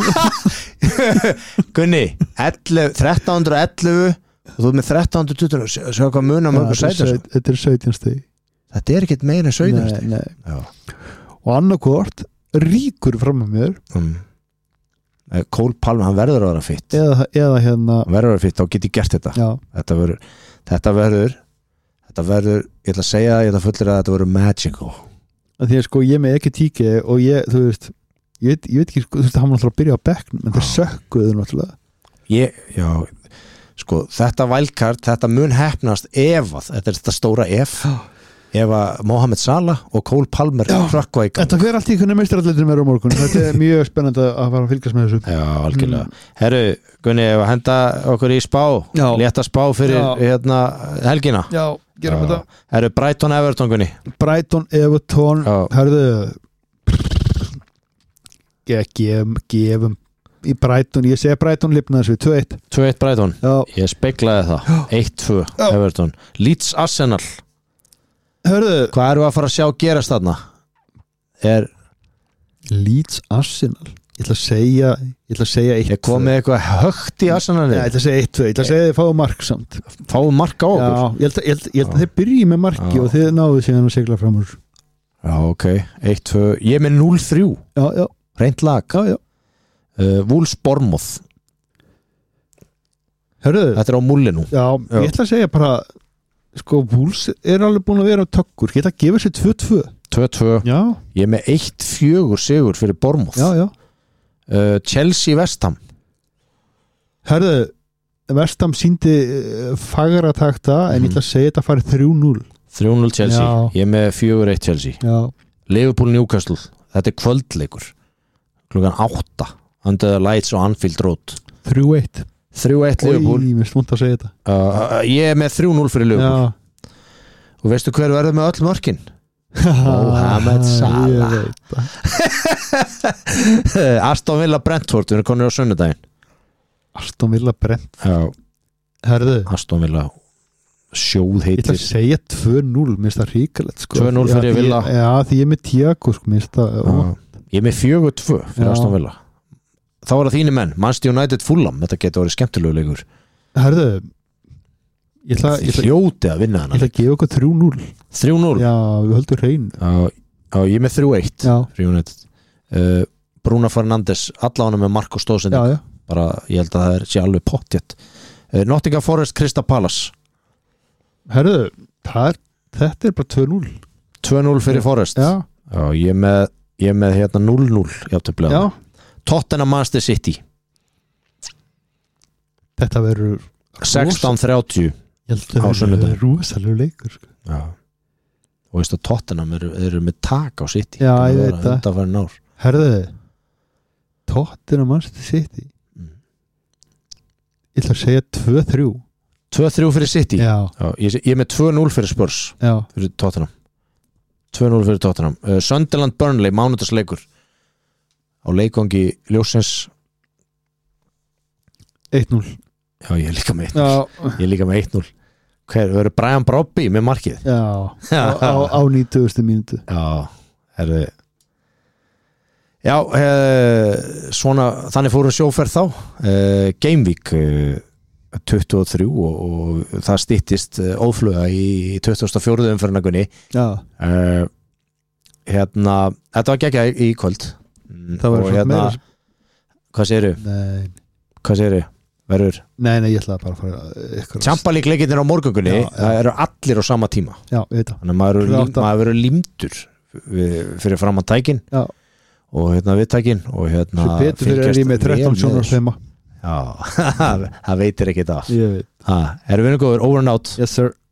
Gunni, 1311 og þú ert með 1320. Sjá hvað munar mörgur sæti. Þetta er 17 stig. Þetta er ekkert meira en 17 stig. Nei. Og annarkvort ríkur fram með mér. Cole Palmer, hann verður að vera fitt. Eða hann verður að vera fitt, þá get ég gert þetta. Þetta verður ég ætla að segja, ég ætla að fullera að þetta verður magical. Því að sko ég með ekki Tíke og þú veist ég veit ekki, þú veist, hann var náttúrulega að byrja á bekknum en það sökkuðu náttúrulega. Sko, þetta wildcard, þetta mun heppnast ef þetta er þetta stóra ef að Mohamed Salah og Cole Palmer hrökkva í gang. Þetta fyrir allt í hvernig meistarallitir með á morgun. Þetta er mjög spennandi að fara að fylgjast með þessu. Já, algjörlega. Herru, Gunni, ef að henda okkur í spá, létta spá fyrir helgina. Já, gerum þetta. Herru, Brighton Everton, Gunni. Brighton Everton, herru gefum í Brighton, ég segi Brighton lifnaði þessu 2-1 Brighton. Ég speklaði það. 1-2 Everton. Leeds Arsenal. Hörðu, hvað eru að fara að sjá gerast þarna? Leeds Arsenal ég ætla að segja 1-2 ég kom með eitthvað högt í Arsenal ég ætla að segja 1-2 ég ætla að segja þið fáið mark samt fáið mark á okkur já, ég held að þið byrji með marki og þið náðu síðan að segla fram úr já, ok, 1-2 ég er með 0-3 já. Reynt lag Wolves Bournemouth Hörðu, þetta er á múlinu já, ég ætla að segja bara sko, Wolves er alveg búin að vera á tökkur ég ætla að gefa sér 2-2 ég er með 1-4 sigur fyrir Bournemouth já Chelsea West Ham Hörðu, West Ham síndi fagra takta en ég ætla að segja þetta farið 3-0 Chelsea, ég er með 4-1 Chelsea Liverpool Newcastle þetta er kvöldleikur klukkan 8 under the lights og Anfield Road 3-1 Liverpool mér stund að segja þetta ég er með 3-0 fyrir Liverpool og veistu hver verður með öll mörkin? Mohamed Salah Aston Villa Brentford við erum konur á sunnudaginn Aston Villa Brentford Herðu Aston Villa sjóð heitir ég ætla að segja 2-0 minnst það ríkalegt sko. 2-0 fyrir Villa já því ég er með Thiago sko, ég er með 4-2 fyrir Aston Villa þá er það þínu menn Manchester United Fulham þetta getur verið skemmtilegu leikur Herðu ég ætla að vinna hana ég ætla að gefa okkur 3-0 já, við höldum hrein ég er með 3-1 fyrir United Bruno Fernandes allavega með Marko Stóðsending bara ég held að það sé alveg pottjett Nottingham Forest Crystal Palace Herðu, þetta er bara 2-0 fyrir Forest já, ég er með hérna 0-0 Tottenham Manchester City þetta verður 16:30 á sunnudaginn rosalega leikur sko. og veist að Tottenham eru með tak á City já ég veit það herðu Tottenham Manchester City ég ætla að segja 2-3 fyrir City ég er með 2-0 fyrir Spurs fyrir Tottenham 2-0 fyrir Tottenham Sunderland Burnley mánudagsleikur á leikvangi ljósins 1-0 já ég er líka með 1-0 hver verður Brian Brobby með markið á 90. mínútu herðu svona þannig fórum sjóferð þá Game Week 23 og það styttist ófluga í 24. umferðinagunni þetta var geggjað í kvöld það var hérna hvað segirðu? Verður? Nei, ég ætlaði bara að fara Champions League leikirnir á morgungunni það eru allir á sama tíma þannig að maður verður límdur fyrir fram að tækin og hérna við tækin og hérna svo betur fyrir að ég með 13 sjónar þema það veitir ekki það erum við nú góður over and out yes sir